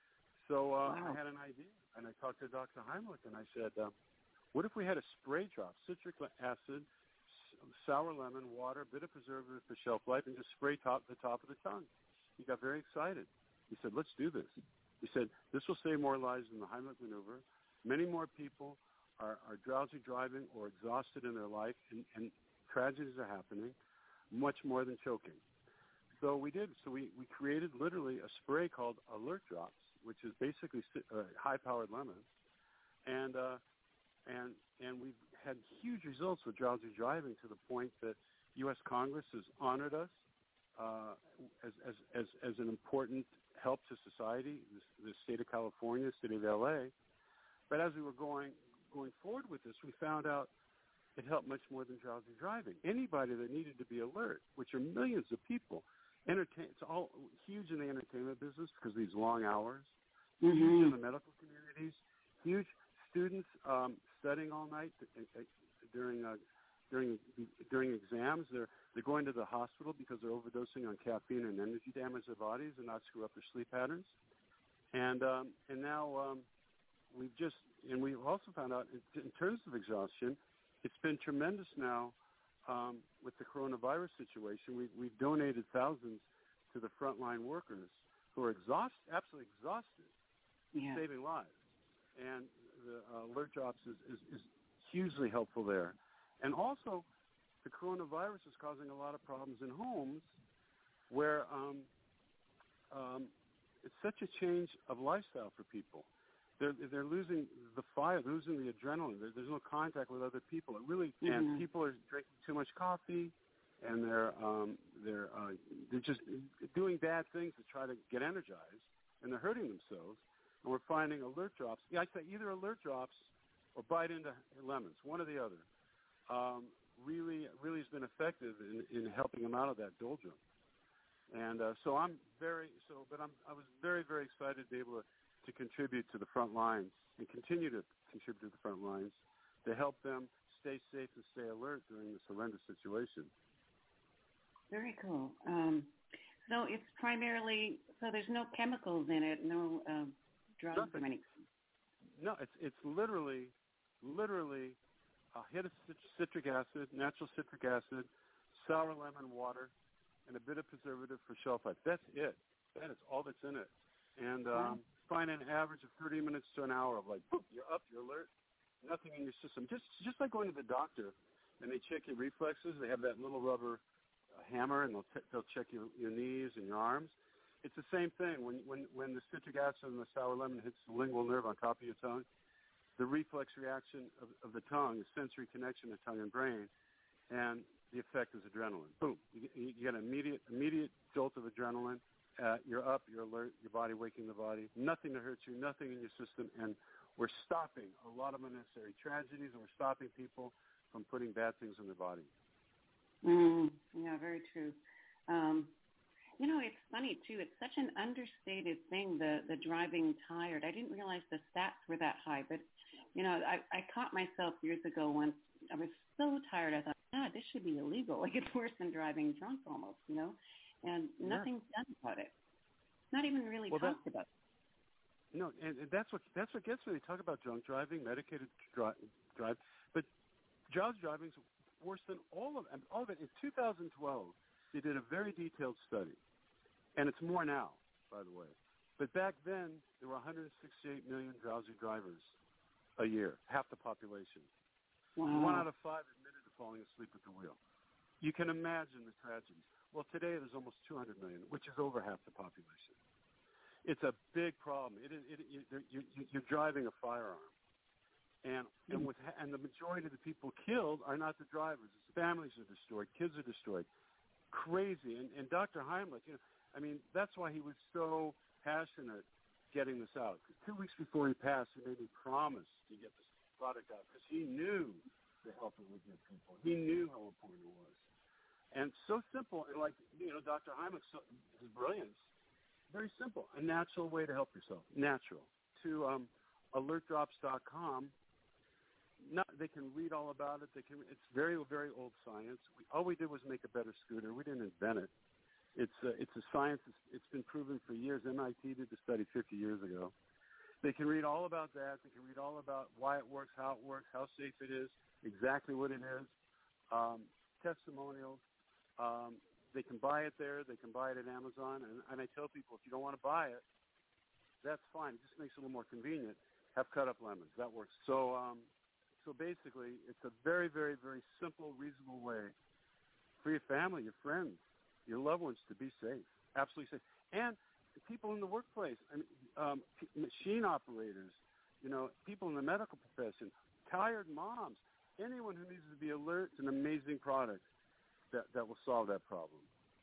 So uh, wow. I had an idea, and I talked to Doctor Heimlich, and I said, uh, what if we had a spray drop, citric acid, sour lemon, water, a bit of preservative for shelf life, and just spray top the top of the tongue? He got very excited. He said, let's do this. He said, this will save more lives than the Heimlich maneuver. Many more people are, are drowsy driving or exhausted in their life, and, and tragedies are happening, much more than choking. So we did. So we, we created literally a spray called Alert Drops, which is basically uh, high-powered lemons, and uh, and and we've had huge results with drowsy driving to the point that U S Congress has honored us uh, as, as as as an important help to society. The, the state of California, the state of L A. But as we were going going forward with this, we found out it helped much more than drowsy driving. Anybody that needed to be alert, which are millions of people. Entertain, it's all huge in the entertainment business because of these long hours, mm-hmm. huge in the medical communities, huge students um, studying all night during uh, during during exams. They're they're going to the hospital because they're overdosing on caffeine and energy damage their bodies and not screw up their sleep patterns. And um, and now um, we've just and we've also found out in, in terms of exhaustion, it's been tremendous now. Um, with the coronavirus situation, we, we've donated thousands to the frontline workers who are exhausted, absolutely exhausted, yeah. saving lives. And the uh, Alert Drops is, is, is hugely helpful there. And also, the coronavirus is causing a lot of problems in homes where um, um, it's such a change of lifestyle for people. They're they're losing the fire, losing the adrenaline. There, there's no contact with other people. It really mm-hmm. and people are drinking too much coffee, and they're um, they're uh, they're just doing bad things to try to get energized, and they're hurting themselves. And we're finding Alert Drops. Yeah, I say either Alert Drops or bite into lemons, one or the other. Um, really, really has been effective in, in helping them out of that doldrum. And uh, so I'm very so, but I'm I was very very excited to be able to. to contribute to the front lines and continue to contribute to the front lines to help them stay safe and stay alert during this horrendous situation. Very cool. Um, so it's primarily, so there's no chemicals in it, no uh, drugs Nothing. or anything? No, it's it's literally, literally a hit of citric acid, natural citric acid, sour lemon water, and a bit of preservative for shelf life. That's it. That is all that's in it. And um, wow. find an average of thirty minutes to an hour of like, boop, you're up, you're alert, nothing in your system. Just just like going to the doctor and they check your reflexes. They have that little rubber uh, hammer and they'll t- they'll check your, your knees and your arms. It's the same thing. When when when the citric acid and the sour lemon hits the lingual nerve on top of your tongue, the reflex reaction of, of the tongue, the sensory connection of tongue and brain, and the effect is adrenaline. Boom, you, you get an immediate immediate jolt of adrenaline. Uh, you're up, you're alert, your body waking the body, nothing to hurt you, nothing in your system, and we're stopping a lot of unnecessary tragedies, and we're stopping people from putting bad things in their body. Mm, yeah, very true. Um, you know, it's funny, too. It's such an understated thing, the, the driving tired. I didn't realize the stats were that high, but You know, I, I caught myself years ago once. I was so tired. I thought, God, this should be illegal. Like, it's worse than driving drunk almost, you know? And nothing's yeah. done about it. Not even really well, talked that, about it. No, and, and that's what that's what gets me. They talk about drunk driving, medicated dri- drive, but drowsy driving's worse than all of them. All of it. In two thousand twelve, they did a very detailed study, and it's more now, by the way. But back then, there were one hundred sixty-eight million drowsy drivers a year, half the population. Wow. One out of five admitted to falling asleep at the wheel. You can imagine the tragedies. Well, today there's almost two hundred million, which is over half the population. It's a big problem. It is, it, it, you, you, you're driving a firearm, and and with and the majority of the people killed are not the drivers. It's families are destroyed, kids are destroyed, crazy. And, and Doctor Heimlich, you know, I mean, that's why he was so passionate getting this out. Because two weeks before he passed, he made me promise to get this product out because he knew the help it would give people. He knew how important it was, and so simple. And like you know, Doctor Heimlich, so, his brilliance. Very simple, a natural way to help yourself, natural. To um, alert drops dot com, not, they can read all about it. They can. It's very, very old science. We, all we did was make a better scooter. We didn't invent it. It's a, it's a science. It's, it's been proven for years. M I T did the study fifty years ago. They can read all about that. They can read all about why it works, how it works, how safe it is, exactly what it is, um, testimonials. Um, They can buy it there. They can buy it at Amazon. And, and I tell people, if you don't want to buy it, that's fine. It just makes it a little more convenient. Have cut up lemons. That works. So um, so basically, it's a very, very, very simple, reasonable way for your family, your friends, your loved ones to be safe, absolutely safe. And people in the workplace, I mean, um, machine operators, you know, people in the medical profession, tired moms, anyone who needs to be alert, it's an amazing product. That, that will solve that problem.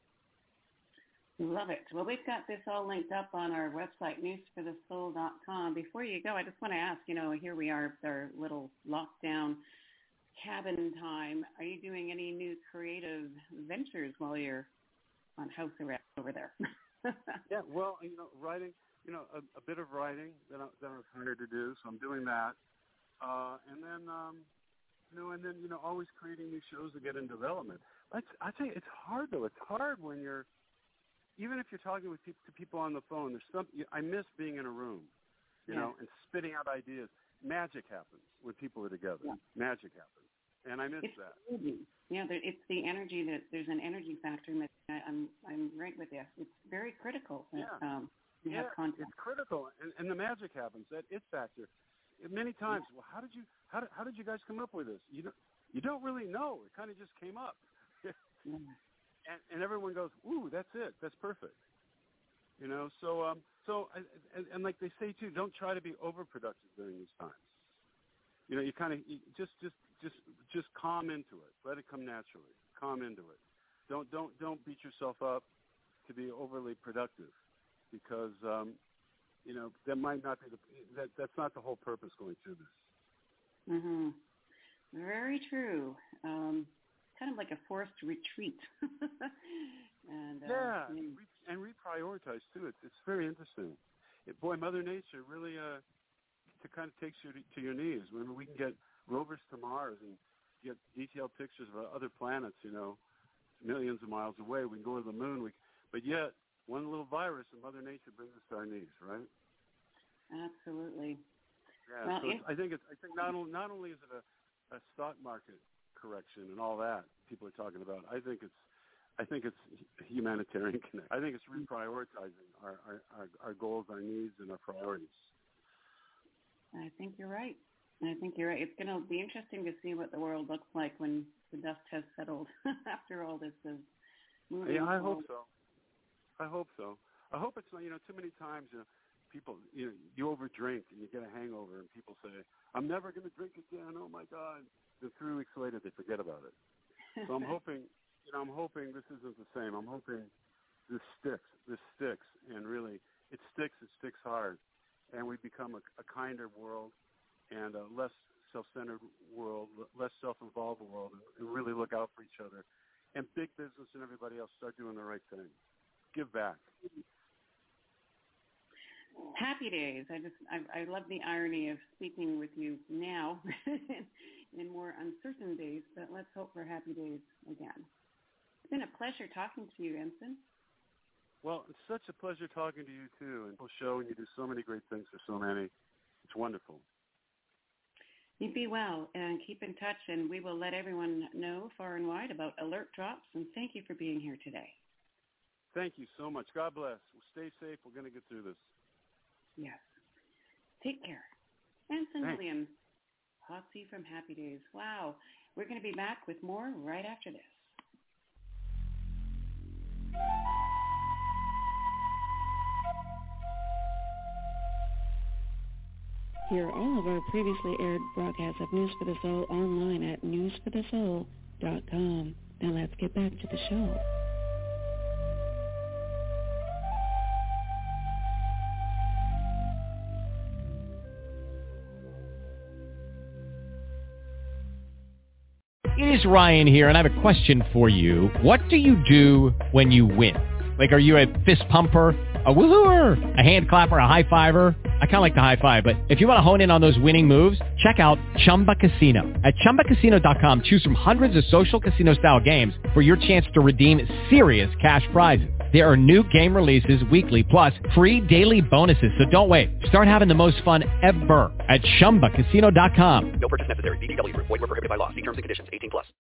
Love it. Well, we've got this all linked up on our website, news for the soul dot com. Before you go, I just want to ask, you know, here we are with our little lockdown cabin time. Are you doing any new creative ventures while you're on house arrest over there? Yeah, well, you know, writing, you know, a, a bit of writing that I, that I was hired to do, so I'm doing that. Uh, and then, um, you know, and then, you know, always creating new shows to get in development. I, I tell you, it's hard, though. It's hard when you're, even if you're talking with people, to people on the phone, there's some, I miss being in a room, you yeah. know, and spitting out ideas. Magic happens when people are together. Yeah. Magic happens. And I miss it's that. Crazy. Yeah, it's the energy that, there's an energy factor. That I'm, I'm right with you. It's very critical that yeah. um, you yeah, have contact. It's critical, and, and the magic happens, that it factor. Many times, well, how did you how did, how did you guys come up with this? You don't you don't really know. It kind of just came up, yeah. and, and everyone goes, "Ooh, that's it. That's perfect." You know. So um so and, and like they say too, don't try to be overproductive during these times. You know, you kind of just just just just calm into it. Let it come naturally. Calm into it. Don't don't don't beat yourself up to be overly productive, because um, you know, that might not be the that that's not the whole purpose going through this. Mhm. Very true. Um, kind of like a forced retreat. and uh, yeah, you know. re- and reprioritize too. It's it's very interesting. It, boy, Mother Nature really uh, to kind of takes you to, to your knees. When we can get rovers to Mars and get detailed pictures of other planets, you know, millions of miles away. We can go to the moon. We, but yet. One little virus and Mother Nature brings us to our knees, right? Absolutely. Yeah, well, so it's, I think it's, I think not only not only is it a, a stock market correction and all that people are talking about. I think it's I think it's humanitarian connect. I think it's reprioritizing our, our, our, our goals, our needs, and our priorities. I think you're right. I think you're right. It's going to be interesting to see what the world looks like when the dust has settled after all this is moving. Yeah, I forward. hope so. I hope so. I hope it's not, you know, too many times, you know, people, you know, you overdrink and you get a hangover and people say, I'm never going to drink again, oh my God. Then three weeks later they forget about it. So I'm hoping, you know, I'm hoping this isn't the same. I'm hoping this sticks, this sticks, and really, it sticks, it sticks hard, and we become a, a kinder world and a less self-centered world, less self-involved world, and really look out for each other. And big business and everybody else start doing the right thing. Give back. Happy happy days. I just, I, I love the irony of speaking with you now in more uncertain days, but let's hope for happy days again. It's been a pleasure talking to you, Ensign. Well, it's such a pleasure talking to you, too, and we'll show you do so many great things for so many. It's wonderful. You be well, and keep in touch, and we will let everyone know far and wide about alert drops, and thank you for being here today. Thank you so much. God bless. Well, stay safe. We're going to get through this. Yes. Take care. Ensign Thanks. Williams, Potsy from Happy Days. Wow. We're going to be back with more right after this. Hear all of our previously aired broadcasts of News for the Soul online at news for the soul dot com. Now let's get back to the show. It is Ryan here, and I have a question for you. What do you do when you win? Like, are you a fist pumper, a woohooer, a hand clapper, a high fiver? I kind of like the high five, but if you want to hone in on those winning moves, check out Chumba Casino. At Chumba Casino dot com, choose from hundreds of social casino-style games for your chance to redeem serious cash prizes. There are new game releases weekly, plus free daily bonuses, so don't wait. Start having the most fun ever at Chumba Casino dot com. No purchase necessary. V G W. Void where prohibited by law. See terms and conditions. eighteen plus.